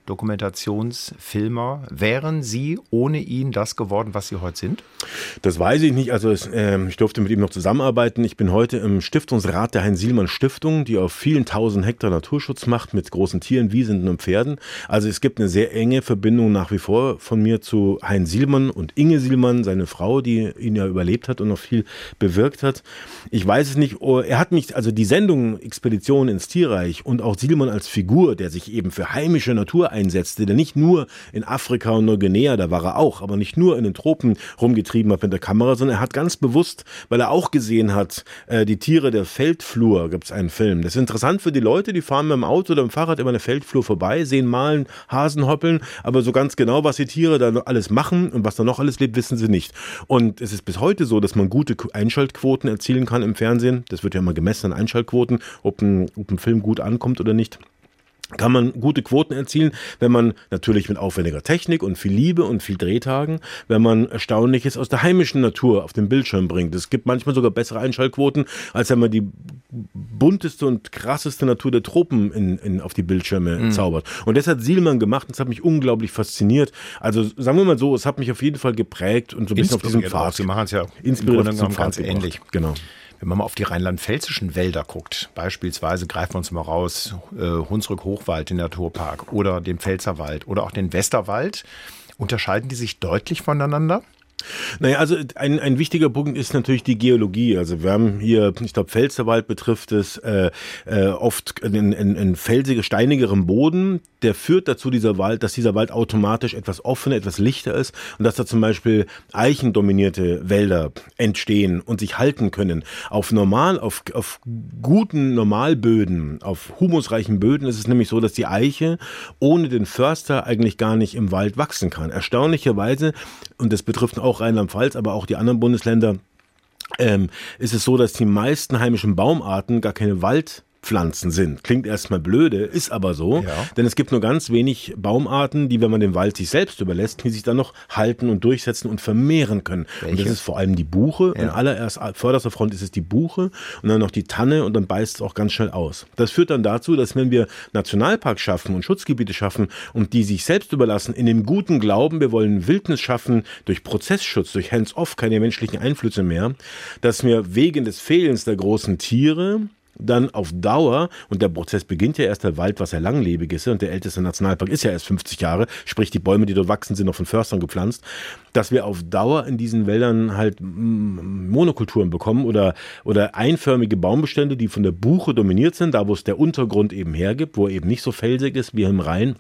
Speaker 2: Dokumentationsfilmer. Wären Sie ohne ihn das geworden, was Sie heute sind?
Speaker 3: Das weiß ich nicht. Also es, äh, ich durfte mit ihm noch zusammenarbeiten. Ich bin heute im Stiftungsrat der Heinz-Sielmann-Stiftung, die auf vielen tausend Hektar Naturschutz macht mit großen Tieren, Wiesenden und Pferden. Also es gibt eine sehr enge Verbindung nach wie vor von mir zu Heinz Sielmann und Inge Sielmann, seine Frau, die ihn ja überlebt hat und noch viel bewirkt hat. Ich weiß es nicht. Er hat mich, also die Sendung Expedition ins Tierreich und auch Sielmann als Figur, der sich eben für heimische Natur einsetzte, der nicht nur in Afrika und Neuguinea, da war er auch, aber nicht nur in den Tropen rumgetrieben hat mit der Kamera, sondern er hat ganz bewusst, weil er auch gesehen hat, äh, die Tiere der Feldflur, gibt es einen Film. Das ist interessant für die Leute, die fahren mit dem Auto oder mit dem Fahrrad über eine Feldflur vorbei, sehen mal einen Hasen hoppeln, aber so ganz genau, was die Tiere da alles machen und was da noch alles lebt, wissen sie nicht. Und es ist bis heute so, dass man gute Einschaltquoten erzielen kann im Fernsehen. Das wird ja immer gemessen an Einschaltquoten, ob ein, ob ein Film gut ankommt oder nicht. Kann man gute Quoten erzielen, wenn man natürlich mit aufwendiger Technik und viel Liebe und viel Drehtagen, wenn man Erstaunliches aus der heimischen Natur auf den Bildschirm bringt. Es gibt manchmal sogar bessere Einschaltquoten, als wenn man die bunteste und krasseste Natur der Tropen in, in, auf die Bildschirme mhm. zaubert. Und das hat Sielmann gemacht und das hat mich unglaublich fasziniert. Also sagen wir mal so, es hat mich auf jeden Fall geprägt und so ein bisschen auf diesem Pfad.
Speaker 2: Sie machen es ja
Speaker 3: im Grunde genommen ganz ähnlich.
Speaker 2: Genau. Wenn man mal auf die rheinland-pfälzischen Wälder guckt, beispielsweise greifen wir uns mal raus, äh, Hunsrück-Hochwald, den Naturpark oder den Pfälzerwald oder auch den Westerwald, unterscheiden die sich deutlich voneinander?
Speaker 3: Naja, also ein, ein wichtiger Punkt ist natürlich die Geologie. Also wir haben hier, ich glaube, Pfälzerwald betrifft es, äh, äh, oft einen, einen felsigen, steinigeren Boden. Der führt dazu, dieser Wald, dass dieser Wald automatisch etwas offener, etwas lichter ist und dass da zum Beispiel eichendominierte Wälder entstehen und sich halten können. Auf normal, auf, auf guten Normalböden, auf humusreichen Böden ist es nämlich so, dass die Eiche ohne den Förster eigentlich gar nicht im Wald wachsen kann. Erstaunlicherweise, und das betrifft auch Rheinland-Pfalz, aber auch die anderen Bundesländer, ähm, ist es so, dass die meisten heimischen Baumarten gar keine Wald Pflanzen sind. Klingt erstmal blöde, ist aber so, ja. Denn es gibt nur ganz wenig Baumarten, die, wenn man den Wald sich selbst überlässt, die sich dann noch halten und durchsetzen und vermehren können. Welche? Und das ist vor allem die Buche. Ja. An allererst vorderster Front ist es die Buche und dann noch die Tanne und dann beißt es auch ganz schnell aus. Das führt dann dazu, dass wenn wir Nationalparks schaffen und Schutzgebiete schaffen und die sich selbst überlassen, in dem guten Glauben, wir wollen Wildnis schaffen durch Prozessschutz, durch Hands-off, keine menschlichen Einflüsse mehr, dass wir wegen des Fehlens der großen Tiere dann auf Dauer, und der Prozess beginnt ja erst, der Wald, was ja langlebig ist, und der älteste Nationalpark ist ja erst fünfzig Jahre, sprich die Bäume, die dort wachsen, sind noch von Förstern gepflanzt, dass wir auf Dauer in diesen Wäldern halt Monokulturen bekommen oder, oder einförmige Baumbestände, die von der Buche dominiert sind, da wo es der Untergrund eben hergibt, wo er eben nicht so felsig ist wie im Rhein.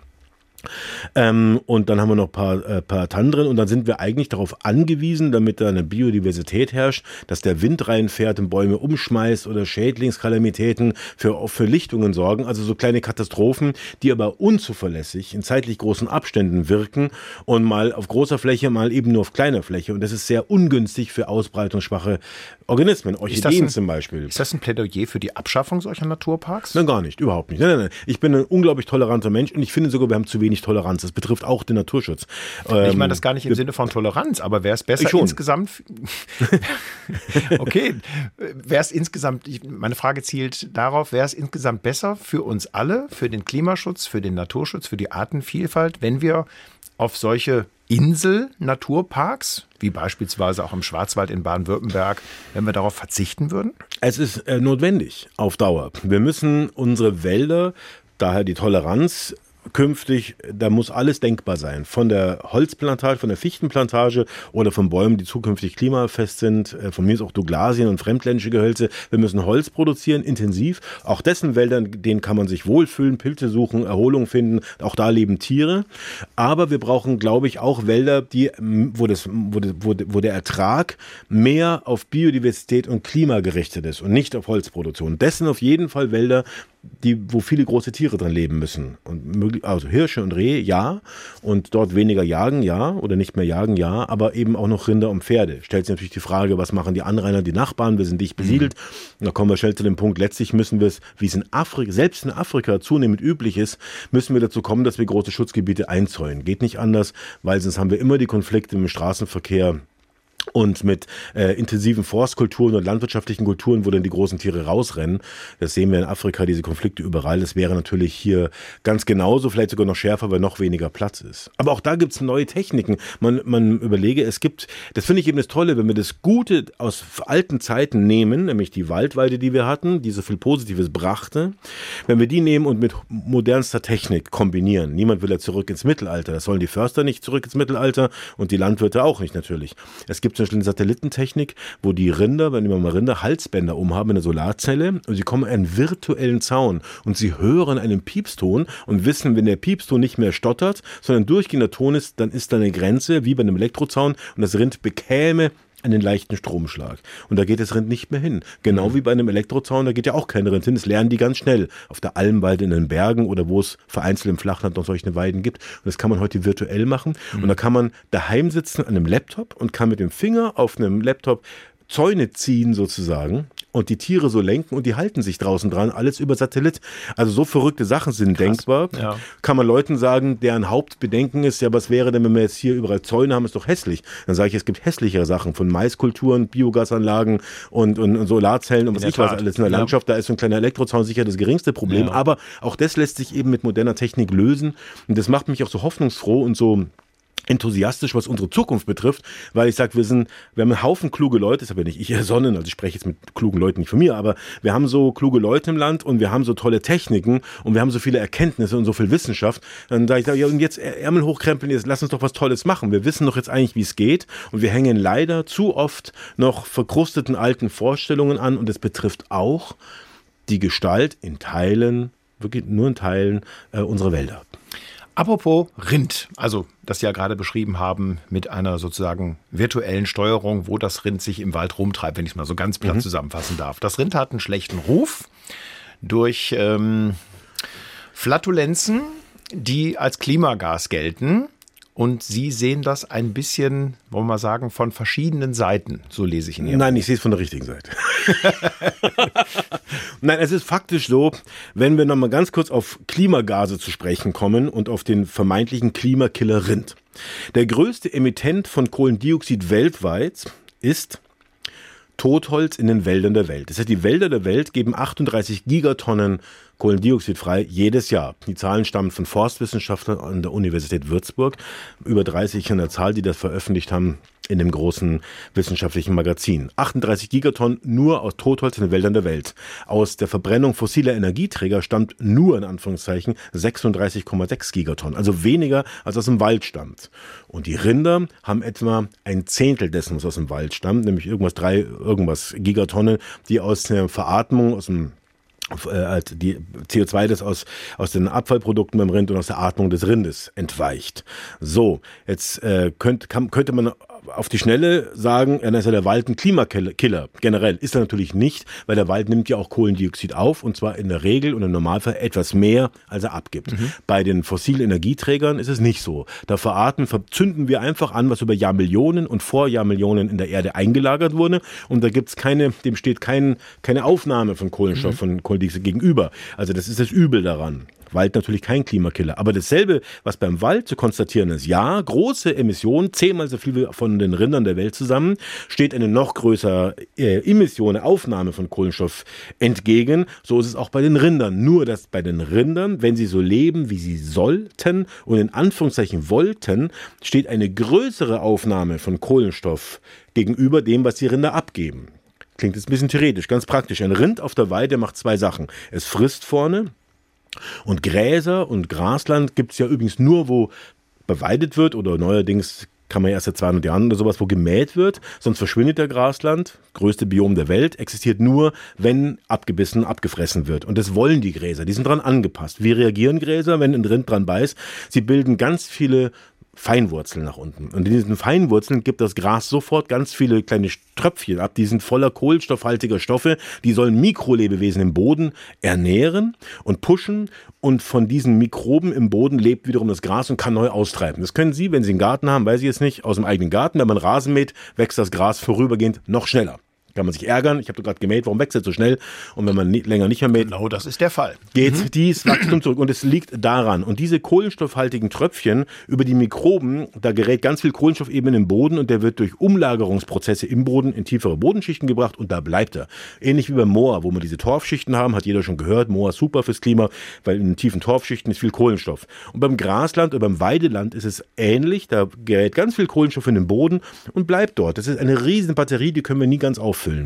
Speaker 3: Ähm, und dann haben wir noch ein paar, äh, paar Tannen drin und dann sind wir eigentlich darauf angewiesen, damit da eine Biodiversität herrscht, dass der Wind reinfährt und Bäume umschmeißt oder Schädlingskalamitäten für, für Lichtungen sorgen, also so kleine Katastrophen, die aber unzuverlässig in zeitlich großen Abständen wirken und mal auf großer Fläche, mal eben nur auf kleiner Fläche und das ist sehr ungünstig für ausbreitungsschwache Organismen, Orchideen zum Beispiel.
Speaker 2: Ist das ein Plädoyer für die Abschaffung solcher Naturparks?
Speaker 3: Nein, gar nicht, überhaupt nicht. Nein, nein, nein. Ich bin ein unglaublich toleranter Mensch und ich finde sogar, wir haben zu wenig Toleranz. Das betrifft auch den Naturschutz.
Speaker 2: Ähm, ich meine das gar nicht im Sinne von Toleranz, aber wäre es besser insgesamt? Okay, wäre es insgesamt, meine Frage zielt darauf, wäre es insgesamt besser für uns alle, für den Klimaschutz, für den Naturschutz, für die Artenvielfalt, wenn wir auf solche Insel-Naturparks, wie beispielsweise auch im Schwarzwald in Baden-Württemberg, wenn wir darauf verzichten würden?
Speaker 3: Es ist äh, notwendig auf Dauer. Wir müssen unsere Wälder, daher die Toleranz, künftig, da muss alles denkbar sein. Von der Holzplantage, von der Fichtenplantage oder von Bäumen, die zukünftig klimafest sind. Von mir ist auch Douglasien und fremdländische Gehölze. Wir müssen Holz produzieren, intensiv. Auch dessen Wäldern, denen kann man sich wohlfühlen, Pilze suchen, Erholung finden. Auch da leben Tiere. Aber wir brauchen, glaube ich, auch Wälder, die, wo, das, wo, wo, wo der Ertrag mehr auf Biodiversität und Klima gerichtet ist und nicht auf Holzproduktion. Das sind auf jeden Fall Wälder, die, wo viele große Tiere drin leben müssen. Und also Hirsche und Rehe, ja. Und dort weniger jagen, ja. Oder nicht mehr jagen, ja. Aber eben auch noch Rinder und Pferde. Stellt sich natürlich die Frage, was machen die Anrainer, die Nachbarn? Wir sind dicht besiedelt. Mhm. Da kommen wir schnell zu dem Punkt, letztlich müssen wir es, wie es in Afrika, selbst in Afrika zunehmend üblich ist, müssen wir dazu kommen, dass wir große Schutzgebiete einzäunen. Geht nicht anders, weil sonst haben wir immer die Konflikte im Straßenverkehr. und mit äh, intensiven Forstkulturen und landwirtschaftlichen Kulturen, wo dann die großen Tiere rausrennen. Das sehen wir in Afrika, diese Konflikte überall. Das wäre natürlich hier ganz genauso, vielleicht sogar noch schärfer, weil noch weniger Platz ist. Aber auch da gibt es neue Techniken. Man, man überlege, es gibt, das finde ich eben das Tolle, wenn wir das Gute aus alten Zeiten nehmen, nämlich die Waldweide, die wir hatten, die so viel Positives brachte, wenn wir die nehmen und mit modernster Technik kombinieren. Niemand will ja zurück ins Mittelalter. Das sollen die Förster nicht zurück ins Mittelalter und die Landwirte auch nicht natürlich. Es gibt zum Beispiel eine Satellitentechnik, wo die Rinder, wenn wir mal Rinder, Halsbänder umhaben in der Solarzelle und sie kommen an einen virtuellen Zaun und sie hören einen Piepston und wissen, wenn der Piepston nicht mehr stottert, sondern durchgehender Ton ist, dann ist da eine Grenze, wie bei einem Elektrozaun und das Rind bekäme einen leichten Stromschlag. Und da geht das Rind nicht mehr hin. Genau mhm. wie bei einem Elektrozaun, da geht ja auch kein Rind hin. Das lernen die ganz schnell. Auf der Almweide in den Bergen oder wo es vereinzelt im Flachland noch solche Weiden gibt. Und das kann man heute virtuell machen. Mhm. Und da kann man daheim sitzen an einem Laptop und kann mit dem Finger auf einem Laptop Zäune ziehen sozusagen und die Tiere so lenken und die halten sich draußen dran, alles über Satellit. Also so verrückte Sachen sind Krass. denkbar. Ja. Kann man Leuten sagen, deren Hauptbedenken ist, ja, was wäre denn, wenn wir jetzt hier überall Zäune haben, ist doch hässlich. Dann sage ich, es gibt hässlichere Sachen von Maiskulturen, Biogasanlagen und, und, und Solarzellen und was ich weiß alles in der ja. Landschaft. Da ist so ein kleiner Elektrozaun sicher das geringste Problem. Ja. Aber auch das lässt sich eben mit moderner Technik lösen. Und das macht mich auch so hoffnungsfroh und so enthusiastisch, was unsere Zukunft betrifft, weil ich sage, wir sind, wir haben einen Haufen kluge Leute, das habe ja nicht ich ersonnen, also ich spreche jetzt mit klugen Leuten nicht von mir, aber wir haben so kluge Leute im Land und wir haben so tolle Techniken und wir haben so viele Erkenntnisse und so viel Wissenschaft. Dann sage ich, ja, und jetzt Ärmel hochkrempeln, jetzt lass uns doch was Tolles machen. Wir wissen doch jetzt eigentlich, wie es geht und wir hängen leider zu oft noch verkrusteten alten Vorstellungen an und es betrifft auch die Gestalt in Teilen, wirklich nur in Teilen äh, unserer Wälder.
Speaker 2: Apropos Rind, also das Sie ja gerade beschrieben haben mit einer sozusagen virtuellen Steuerung, wo das Rind sich im Wald rumtreibt, wenn ich es mal so ganz platt mhm. zusammenfassen darf. Das Rind hat einen schlechten Ruf durch ähm, Flatulenzen, die als Klimagas gelten. Und Sie sehen das ein bisschen, wollen wir mal sagen, von verschiedenen Seiten. So lese ich in Ihrem
Speaker 3: Nein, ich sehe es von der richtigen Seite. Nein, es ist faktisch so, wenn wir nochmal ganz kurz auf Klimagase zu sprechen kommen und auf den vermeintlichen Klimakiller Rind. Der größte Emittent von Kohlendioxid weltweit ist Totholz in den Wäldern der Welt. Das heißt, die Wälder der Welt geben achtunddreißig Gigatonnen Kohlendioxid frei jedes Jahr. Die Zahlen stammen von Forstwissenschaftlern an der Universität Würzburg. Über dreißig an der Zahl, die das veröffentlicht haben in dem großen wissenschaftlichen Magazin. achtunddreißig Gigatonnen nur aus Totholz in den Wäldern der Welt. Aus der Verbrennung fossiler Energieträger stammt nur, in Anführungszeichen, sechsunddreißig Komma sechs Gigatonnen. Also weniger, als aus dem Wald stammt. Und die Rinder haben etwa ein Zehntel dessen, was aus dem Wald stammt, nämlich irgendwas drei, irgendwas Gigatonnen, die aus der Veratmung, aus dem die C O zwei, das aus, aus den Abfallprodukten beim Rind und aus der Atmung des Rindes entweicht. So, jetzt äh, könnt, kann, könnte man auf die Schnelle sagen, dann ist ja der Wald ein Klimakiller. Generell ist er natürlich nicht, weil der Wald nimmt ja auch Kohlendioxid auf und zwar in der Regel und im Normalfall etwas mehr, als er abgibt. Mhm. Bei den fossilen Energieträgern ist es nicht so. Da veratmen, verzünden wir einfach an, was über Jahrmillionen und Vorjahrmillionen in der Erde eingelagert wurde und da gibt's keine, dem steht kein, keine Aufnahme von Kohlenstoff, mhm. von Kohlendioxid gegenüber. Also das ist das Übel daran. Wald natürlich kein Klimakiller. Aber dasselbe, was beim Wald zu konstatieren ist, ja, große Emissionen, zehnmal so viel von den Rindern der Welt zusammen, steht eine noch größere äh, Emission, eine Aufnahme von Kohlenstoff entgegen. So ist es auch bei den Rindern. Nur, dass bei den Rindern, wenn sie so leben, wie sie sollten und in Anführungszeichen wollten, steht eine größere Aufnahme von Kohlenstoff gegenüber dem, was die Rinder abgeben. Klingt jetzt ein bisschen theoretisch, ganz praktisch. Ein Rind auf der Weide macht zwei Sachen. Es frisst vorne. Und Gräser und Grasland gibt es ja übrigens nur, wo beweidet wird oder neuerdings kann man ja erst seit zweihundert Jahren oder sowas, wo gemäht wird, sonst verschwindet der Grasland, größte Biom der Welt, existiert nur, wenn abgebissen, abgefressen wird. Und das wollen die Gräser, die sind dran angepasst. Wie reagieren Gräser, wenn ein Rind dran beißt? Sie bilden ganz viele Feinwurzeln nach unten. Und in diesen Feinwurzeln gibt das Gras sofort ganz viele kleine Tröpfchen ab. Die sind voller kohlenstoffhaltiger Stoffe. Die sollen Mikrolebewesen im Boden ernähren und pushen. Und von diesen Mikroben im Boden lebt wiederum das Gras und kann neu austreiben. Das können Sie, wenn Sie einen Garten haben, weiß ich jetzt nicht, aus dem eigenen Garten. Wenn man Rasen mäht, wächst das Gras vorübergehend noch schneller. kann man sich ärgern. Ich habe doch gerade gemäht, warum wächst es so schnell? Und wenn man nie, länger nicht mehr mäht,
Speaker 2: genau das ist der Fall.
Speaker 3: Geht mhm. dieses Wachstum zurück. Und es liegt daran. Und diese kohlenstoffhaltigen Tröpfchen über die Mikroben, da gerät ganz viel Kohlenstoff eben in den Boden und der wird durch Umlagerungsprozesse im Boden in tiefere Bodenschichten gebracht und da bleibt er. Ähnlich wie beim Moor, wo wir diese Torfschichten haben, hat jeder schon gehört. Moor ist super fürs Klima, weil in den tiefen Torfschichten ist viel Kohlenstoff. Und beim Grasland oder beim Weideland ist es ähnlich. Da gerät ganz viel Kohlenstoff in den Boden und bleibt dort. Das ist eine riesen Batterie, die können wir nie ganz auffüllen.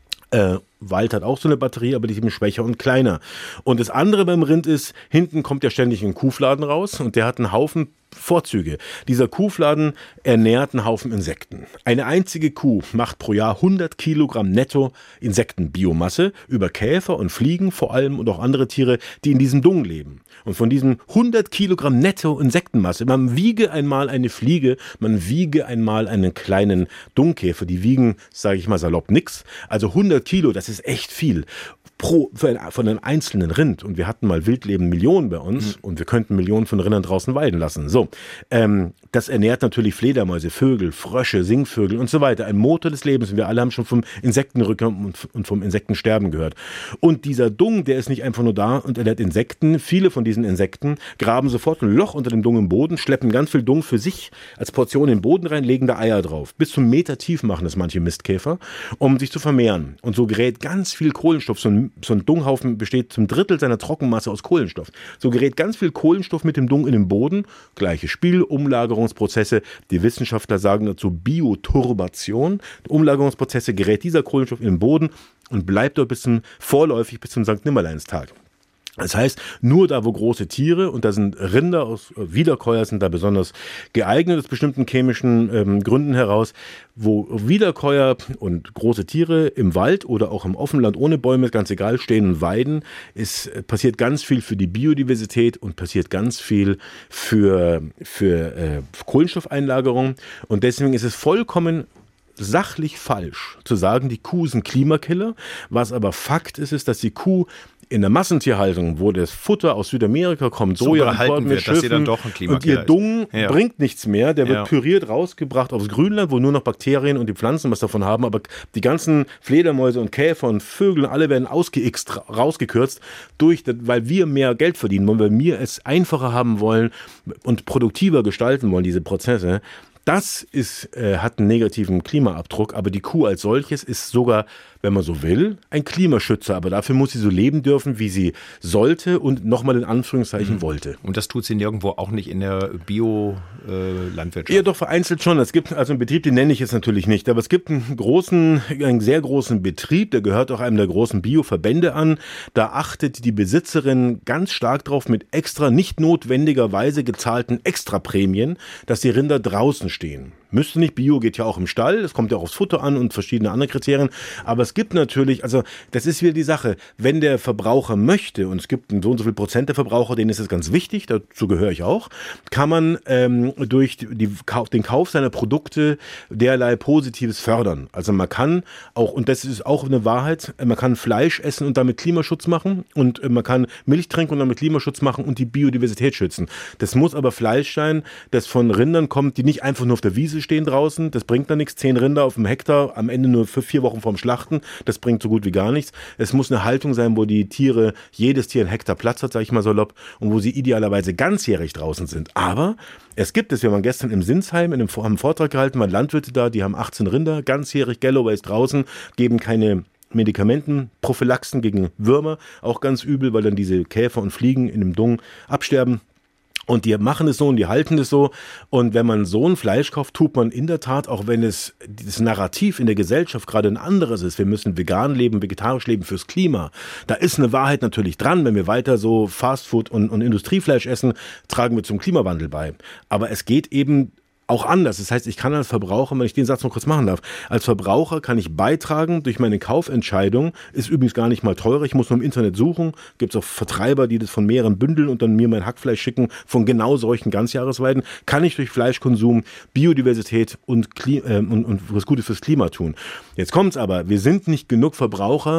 Speaker 3: Äh, Wald hat auch so eine Batterie, aber die ist eben schwächer und kleiner. Und das andere beim Rind ist, hinten kommt ja ständig ein Kuhfladen raus und der hat einen Haufen Vorzüge. Dieser Kuhfladen ernährt einen Haufen Insekten. Eine einzige Kuh macht pro Jahr hundert Kilogramm netto Insektenbiomasse über Käfer und Fliegen vor allem und auch andere Tiere, die in diesem Dung leben. Und von diesen hundert Kilogramm netto Insektenmasse, man wiege einmal eine Fliege, man wiege einmal einen kleinen Dungkäfer, die wiegen, sage ich mal salopp, nix. Also hundert Kilo, das ist echt viel. Pro, für ein, von einem einzelnen Rind. Und wir hatten mal Wildleben Millionen bei uns mhm. und wir könnten Millionen von Rindern draußen weiden lassen. So, ähm, das ernährt natürlich Fledermäuse, Vögel, Frösche, Singvögel und so weiter. Ein Motor des Lebens. Und wir alle haben schon vom Insektenrückgang und, und vom Insektensterben gehört. Und dieser Dung, der ist nicht einfach nur da und ernährt Insekten. Viele von diesen Insekten graben sofort ein Loch unter dem Dung im Boden, schleppen ganz viel Dung für sich als Portion in den Boden rein, legen da Eier drauf. Bis zum Meter tief machen das manche Mistkäfer, um sich zu vermehren. Und so gerät ganz viel Kohlenstoff, so ein So ein Dunghaufen besteht zum Drittel seiner Trockenmasse aus Kohlenstoff. So gerät ganz viel Kohlenstoff mit dem Dung in den Boden. Gleiches Spiel, Umlagerungsprozesse. Die Wissenschaftler sagen dazu Bioturbation. Umlagerungsprozesse gerät dieser Kohlenstoff in den Boden und bleibt dort bis zum vorläufig bis zum Sankt Nimmerleinstag. Das heißt, nur da, wo große Tiere, und da sind Rinder aus Wiederkäuer sind da besonders geeignet aus bestimmten chemischen ähm, Gründen heraus, wo Wiederkäuer und große Tiere im Wald oder auch im Offenland ohne Bäume, ganz egal, stehen und weiden, ist, passiert ganz viel für die Biodiversität und passiert ganz viel für, für äh, Kohlenstoffeinlagerung. Und deswegen ist es vollkommen sachlich falsch zu sagen, die Kuh ist ein Klimakiller. Was aber Fakt ist, ist, dass die Kuh in der Massentierhaltung, wo das Futter aus Südamerika kommt, Soja
Speaker 2: gehalten wird, dass sie dann doch ein Klimakiller
Speaker 3: und ihr Dung
Speaker 2: ja.
Speaker 3: bringt nichts mehr, der wird
Speaker 2: ja.
Speaker 3: püriert rausgebracht aufs Grünland, wo nur noch Bakterien und die Pflanzen was davon haben, aber die ganzen Fledermäuse und Käfer und Vögel, alle werden ausgeixt, rausgekürzt, durch, weil wir mehr Geld verdienen wollen, weil wir es einfacher haben wollen und produktiver gestalten wollen, diese Prozesse. Das ist, äh, hat einen negativen Klimaabdruck, aber die Kuh als solches ist sogar, wenn man so will, ein Klimaschützer. Aber dafür muss sie so leben dürfen, wie sie sollte und nochmal in Anführungszeichen mhm. wollte.
Speaker 2: Und das tut sie nirgendwo, auch nicht in der Bio-Landwirtschaft?
Speaker 3: Ja, doch, vereinzelt schon. Es gibt also einen Betrieb, den nenne ich jetzt natürlich nicht, aber es gibt einen großen, einen sehr großen Betrieb, der gehört auch einem der großen Bioverbände an. Da achtet die Besitzerin ganz stark drauf mit extra, nicht notwendigerweise gezahlten Extraprämien, dass die Rinder draußen stehen. Müsste nicht, Bio geht ja auch im Stall, es kommt ja auch aufs Futter an und verschiedene andere Kriterien, aber es gibt natürlich, also das ist wieder die Sache, wenn der Verbraucher möchte, und es gibt so und so viel Prozent der Verbraucher, denen ist es ganz wichtig, dazu gehöre ich auch, kann man ähm, durch die, den Kauf seiner Produkte derlei Positives fördern. Also man kann auch, und das ist auch eine Wahrheit, man kann Fleisch essen und damit Klimaschutz machen und man kann Milch trinken und damit Klimaschutz machen und die Biodiversität schützen. Das muss aber Fleisch sein, das von Rindern kommt, die nicht einfach nur auf der Wiese stehen draußen, das bringt dann nichts, zehn Rinder auf einem Hektar, am Ende nur für vier Wochen vorm Schlachten, das bringt so gut wie gar nichts. Es muss eine Haltung sein, wo die Tiere, jedes Tier einen Hektar Platz hat, sage ich mal salopp, und wo sie idealerweise ganzjährig draußen sind. Aber es gibt es, wir waren gestern im Sinsheim, in einem, haben einen Vortrag gehalten, waren Landwirte da, die haben achtzehn Rinder, ganzjährig, Galloways draußen, geben keine Medikamenten, Prophylaxen gegen Würmer, auch ganz übel, weil dann diese Käfer und Fliegen in dem Dung absterben. Und die machen es so und die halten es so. Und wenn man so ein Fleisch kauft, tut man in der Tat, auch wenn es das Narrativ in der Gesellschaft gerade ein anderes ist, wir müssen vegan leben, vegetarisch leben fürs Klima. Da ist eine Wahrheit natürlich dran. Wenn wir weiter so Fastfood und, und Industriefleisch essen, tragen wir zum Klimawandel bei. Aber es geht eben auch anders. Das heißt, ich kann als Verbraucher, wenn ich den Satz noch kurz machen darf, als Verbraucher kann ich beitragen durch meine Kaufentscheidung, ist übrigens gar nicht mal teurer, ich muss nur im Internet suchen, gibt es auch Vertreiber, die das von mehreren bündeln und dann mir mein Hackfleisch schicken von genau solchen Ganzjahresweiden, kann ich durch Fleischkonsum Biodiversität und, Kli- äh, und, und was Gutes fürs Klima tun. Jetzt kommt's aber, wir sind nicht genug Verbraucher,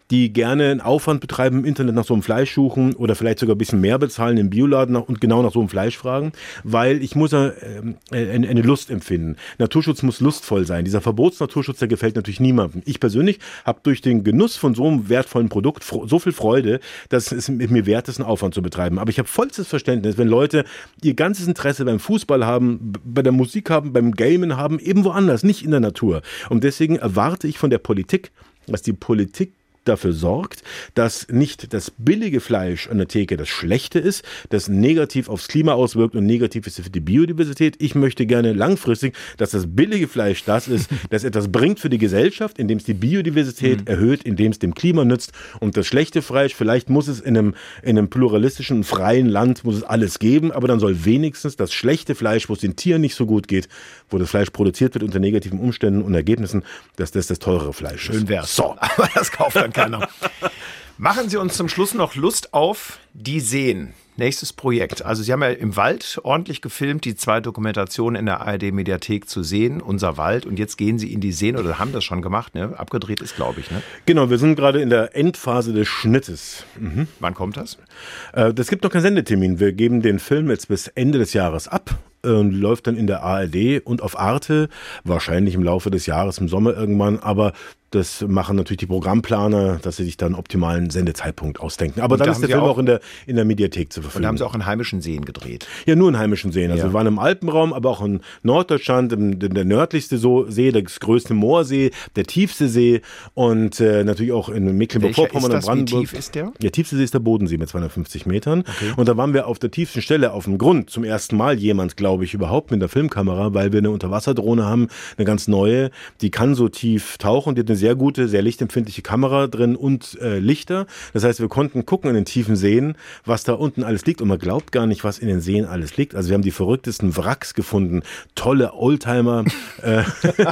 Speaker 3: die gerne einen Aufwand betreiben im Internet nach so einem Fleisch suchen oder vielleicht sogar ein bisschen mehr bezahlen im Bioladen nach, und genau nach so einem Fleisch fragen, weil ich muss äh, eine, eine Lust empfinden. Naturschutz muss lustvoll sein. Dieser Verbotsnaturschutz, der gefällt natürlich niemandem. Ich persönlich habe durch den Genuss von so einem wertvollen Produkt so viel Freude, dass es mir wert ist, einen Aufwand zu betreiben. Aber ich habe vollstes Verständnis, wenn Leute ihr ganzes Interesse beim Fußball haben, bei der Musik haben, beim Gamen haben, eben woanders, nicht in der Natur. Und deswegen erwarte ich von der Politik, dass die Politik dafür sorgt, dass nicht das billige Fleisch an der Theke das Schlechte ist, das negativ aufs Klima auswirkt und negativ ist für die Biodiversität. Ich möchte gerne langfristig, dass das billige Fleisch das ist, das etwas bringt für die Gesellschaft, indem es die Biodiversität mhm. erhöht, indem es dem Klima nützt. Und das schlechte Fleisch, vielleicht muss es in einem, in einem pluralistischen, freien Land, muss es alles geben, aber dann soll wenigstens das schlechte Fleisch, wo es den Tieren nicht so gut geht, wo das Fleisch produziert wird unter negativen Umständen und Ergebnissen, dass das das teurere Fleisch ist.
Speaker 2: Schön wär's. So, aber das kauft dann keiner. Machen Sie uns zum Schluss noch Lust auf die Seen. Nächstes Projekt. Also Sie haben ja im Wald ordentlich gefilmt, die zwei Dokumentationen in der A R D-Mediathek zu sehen, unser Wald. Und jetzt gehen Sie in die Seen oder haben das schon gemacht, ne? Abgedreht ist, glaube ich, ne?
Speaker 3: Genau, wir sind gerade in der Endphase des Schnittes.
Speaker 2: Mhm. Wann kommt das?
Speaker 3: Äh, das gibt noch keinen Sendetermin. Wir geben den Film jetzt bis Ende des Jahres ab. Und läuft dann in der A R D und auf Arte, wahrscheinlich im Laufe des Jahres, im Sommer irgendwann, aber das machen natürlich die Programmplaner, dass sie sich dann einen optimalen Sendezeitpunkt ausdenken. Aber und dann da ist der Film auch, auch in der, in der Mediathek zur Verfügung.
Speaker 2: Und da haben Sie auch in heimischen Seen gedreht?
Speaker 3: Ja, nur in heimischen Seen. Also
Speaker 2: ja.
Speaker 3: wir waren im Alpenraum, aber auch in Norddeutschland, im, der nördlichste See, das größte Moorsee, der tiefste See und äh, natürlich auch in Mecklenburg-Vorpommern und Brandenburg.
Speaker 2: Wie tief ist der?
Speaker 3: Der tiefste See ist der Bodensee mit zweihundertfünfzig Metern.
Speaker 2: Okay.
Speaker 3: Und da waren wir auf der tiefsten Stelle auf dem Grund. Zum ersten Mal jemand, glaube ich, überhaupt mit der Filmkamera, weil wir eine Unterwasserdrohne haben, eine ganz neue, die kann so tief tauchen, die hat eine sehr gute, sehr lichtempfindliche Kamera drin und äh, Lichter. Das heißt, wir konnten gucken in den tiefen Seen, was da unten alles liegt und man glaubt gar nicht, was in den Seen alles liegt. Also wir haben die verrücktesten Wracks gefunden, tolle Oldtimer, äh,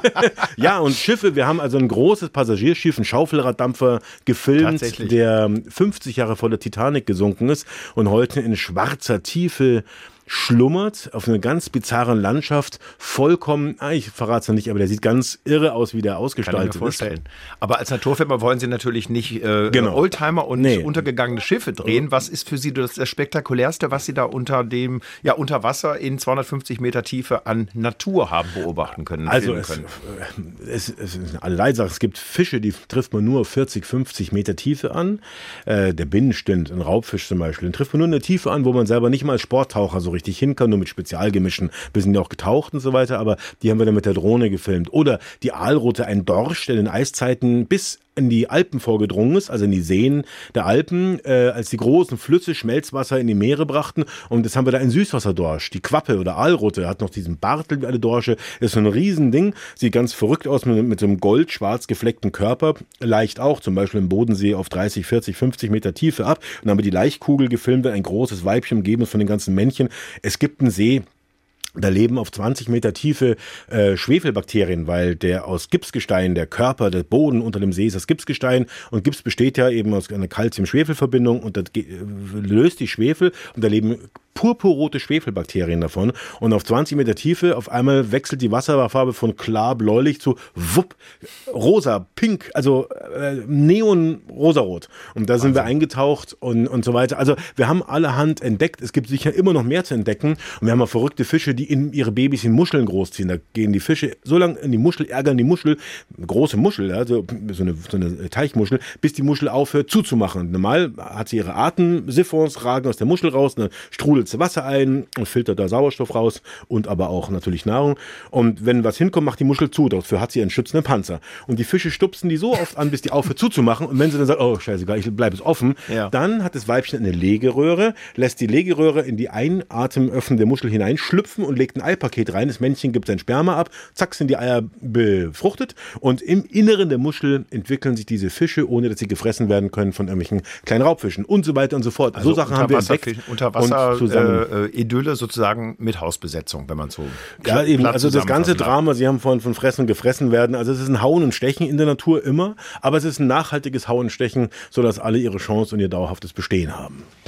Speaker 3: ja und Schiffe. Wir haben also ein großes Passagierschiff, einen Schaufelraddampfer gefilmt, der fünfzig Jahre vor der Titanic gesunken ist und heute in schwarzer Tiefe schlummert auf einer ganz bizarren Landschaft, vollkommen, ah, ich verrate es noch nicht, aber der sieht ganz irre aus, wie der ausgestaltet
Speaker 2: Kann ich mir vorstellen. Ist. Aber als Naturfilmer wollen Sie natürlich nicht äh,
Speaker 3: genau.
Speaker 2: Oldtimer und
Speaker 3: nee.
Speaker 2: untergegangene Schiffe drehen. Was ist für Sie das, das Spektakulärste, was Sie da unter dem, ja, unter Wasser in zweihundertfünfzig Meter Tiefe an Natur haben beobachten können?
Speaker 3: Also es, können? Es, es, es ist allerlei Sachen. Es gibt Fische, die trifft man nur auf vierzig, fünfzig Meter Tiefe an. Äh, der Binnenstint, ein Raubfisch zum Beispiel, den trifft man nur in der Tiefe an, wo man selber nicht mal als Sporttaucher so richtig hin kann, nur mit Spezialgemischen. Wir sind ja auch getaucht und so weiter, aber die haben wir dann mit der Drohne gefilmt. Oder die Aalrute, ein Dorsch, der in den Eiszeiten bis in die Alpen vorgedrungen ist, also in die Seen der Alpen, äh, als die großen Flüsse Schmelzwasser in die Meere brachten. Und jetzt haben wir da einen Süßwasserdorsch. Die Quappe oder Aalrute hat noch diesen Bartel wie alle Dorsche. Das ist so ein Riesending. Sieht ganz verrückt aus mit, mit so einem gold-schwarz gefleckten Körper. Leicht auch, zum Beispiel im Bodensee auf dreißig, vierzig, fünfzig Meter Tiefe ab. Und dann haben wir die Laichkugel gefilmt, ein großes Weibchen umgeben von den ganzen Männchen. Es gibt einen See, da leben auf zwanzig Meter Tiefe äh, Schwefelbakterien, weil der aus Gipsgestein, der Körper, der Boden unter dem See ist das Gipsgestein und Gips besteht ja eben aus einer Calcium-Schwefel-Verbindung und das äh, löst die Schwefel und da leben purpurrote Schwefelbakterien davon und auf zwanzig Meter Tiefe auf einmal wechselt die Wasserfarbe von klar bläulich zu wupp, rosa, pink, also äh, neon-rosarot. Und da sind wir eingetaucht und, und so weiter. Also wir haben allerhand entdeckt. Es gibt sicher immer noch mehr zu entdecken. Und wir haben auch verrückte Fische, die in ihre Babys in Muscheln großziehen. Da gehen die Fische so lange in die Muschel, ärgern die Muschel, große Muschel, ja, so, so, eine, so eine Teichmuschel, bis die Muschel aufhört zuzumachen. Normal hat sie ihre Atemsiphons, ragen aus der Muschel raus, dann strudelt Wasser ein und filtert da Sauerstoff raus und aber auch natürlich Nahrung. Und wenn was hinkommt, macht die Muschel zu. Dafür hat sie einen schützenden Panzer. Und die Fische stupsen die so oft an, bis die aufhört zuzumachen. Und wenn sie dann sagt, oh scheißegal, ich bleibe es offen, ja. Dann hat das Weibchen eine Legeröhre, lässt die Legeröhre in die Einatemöffnung der Muschel hineinschlüpfen und legt ein Eipaket rein. Das Männchen gibt sein Sperma ab, zack sind die Eier befruchtet. Und im Inneren der Muschel entwickeln sich diese Fische, ohne dass sie gefressen werden können von irgendwelchen kleinen Raubfischen und so weiter und so fort.
Speaker 2: Also
Speaker 3: so Sachen haben wir entdeckt.
Speaker 2: Unter Wasser äh, Idylle sozusagen mit Hausbesetzung, wenn man so
Speaker 3: ja eben, also das ganze Drama, Sie haben vorhin von Fressen und gefressen werden, also es ist ein Hauen und Stechen in der Natur immer, aber es ist ein nachhaltiges Hauen und Stechen, sodass alle ihre Chance und ihr dauerhaftes Bestehen haben.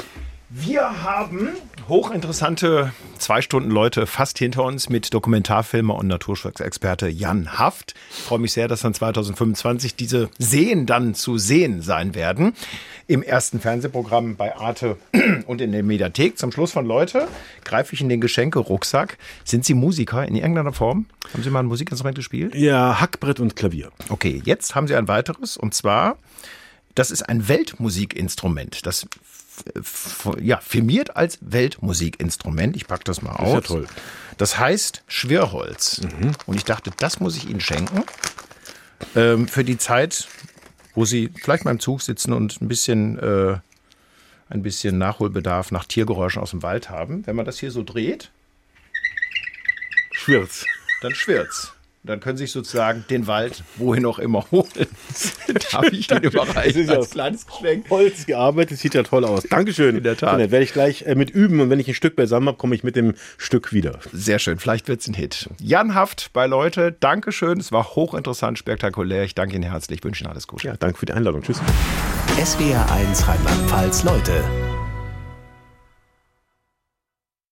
Speaker 2: Wir haben hochinteressante zwei Stunden Leute fast hinter uns mit Dokumentarfilmer und Naturschutzexperte Jan Haft. Ich freue mich sehr, dass dann zwanzig fünfundzwanzig diese Seen dann zu sehen sein werden. Im ersten Fernsehprogramm bei Arte und in der Mediathek. Zum Schluss von Leute greife ich in den Geschenke-Rucksack. Sind Sie Musiker in irgendeiner Form? Haben Sie mal ein Musikinstrument gespielt?
Speaker 3: Ja, Hackbrett und Klavier.
Speaker 2: Okay, jetzt haben Sie ein weiteres und zwar, das ist ein Weltmusikinstrument. Das ja, firmiert als Weltmusikinstrument. Ich packe das mal aus.
Speaker 3: Das ist ja toll.
Speaker 2: Das heißt Schwirrholz. Mhm. Und ich dachte, das muss ich Ihnen schenken. Ähm, für die Zeit, wo Sie vielleicht mal im Zug sitzen und ein bisschen, äh, ein bisschen Nachholbedarf nach Tiergeräuschen aus dem Wald haben. Wenn man das hier so dreht,
Speaker 3: schwirrt's.
Speaker 2: Dann schwirrt's. Dann können Sie sich sozusagen den Wald wohin auch immer holen. Darf ich den überreichen als
Speaker 3: ja
Speaker 2: kleines Geschenk?
Speaker 3: Holz gearbeitet, sieht ja toll aus. Dankeschön.
Speaker 2: In der Tat.
Speaker 3: Dann werde ich gleich äh, mit üben und wenn ich ein Stück beisammen habe, komme ich mit dem Stück wieder.
Speaker 2: Sehr schön, vielleicht wird's ein Hit. Jan Haft bei Leute, Dankeschön. Es war hochinteressant, spektakulär. Ich danke Ihnen herzlich, wünsche Ihnen alles Gute.
Speaker 3: Ja, danke für die Einladung. Tschüss.
Speaker 4: S W R eins Rheinland-Pfalz, Leute.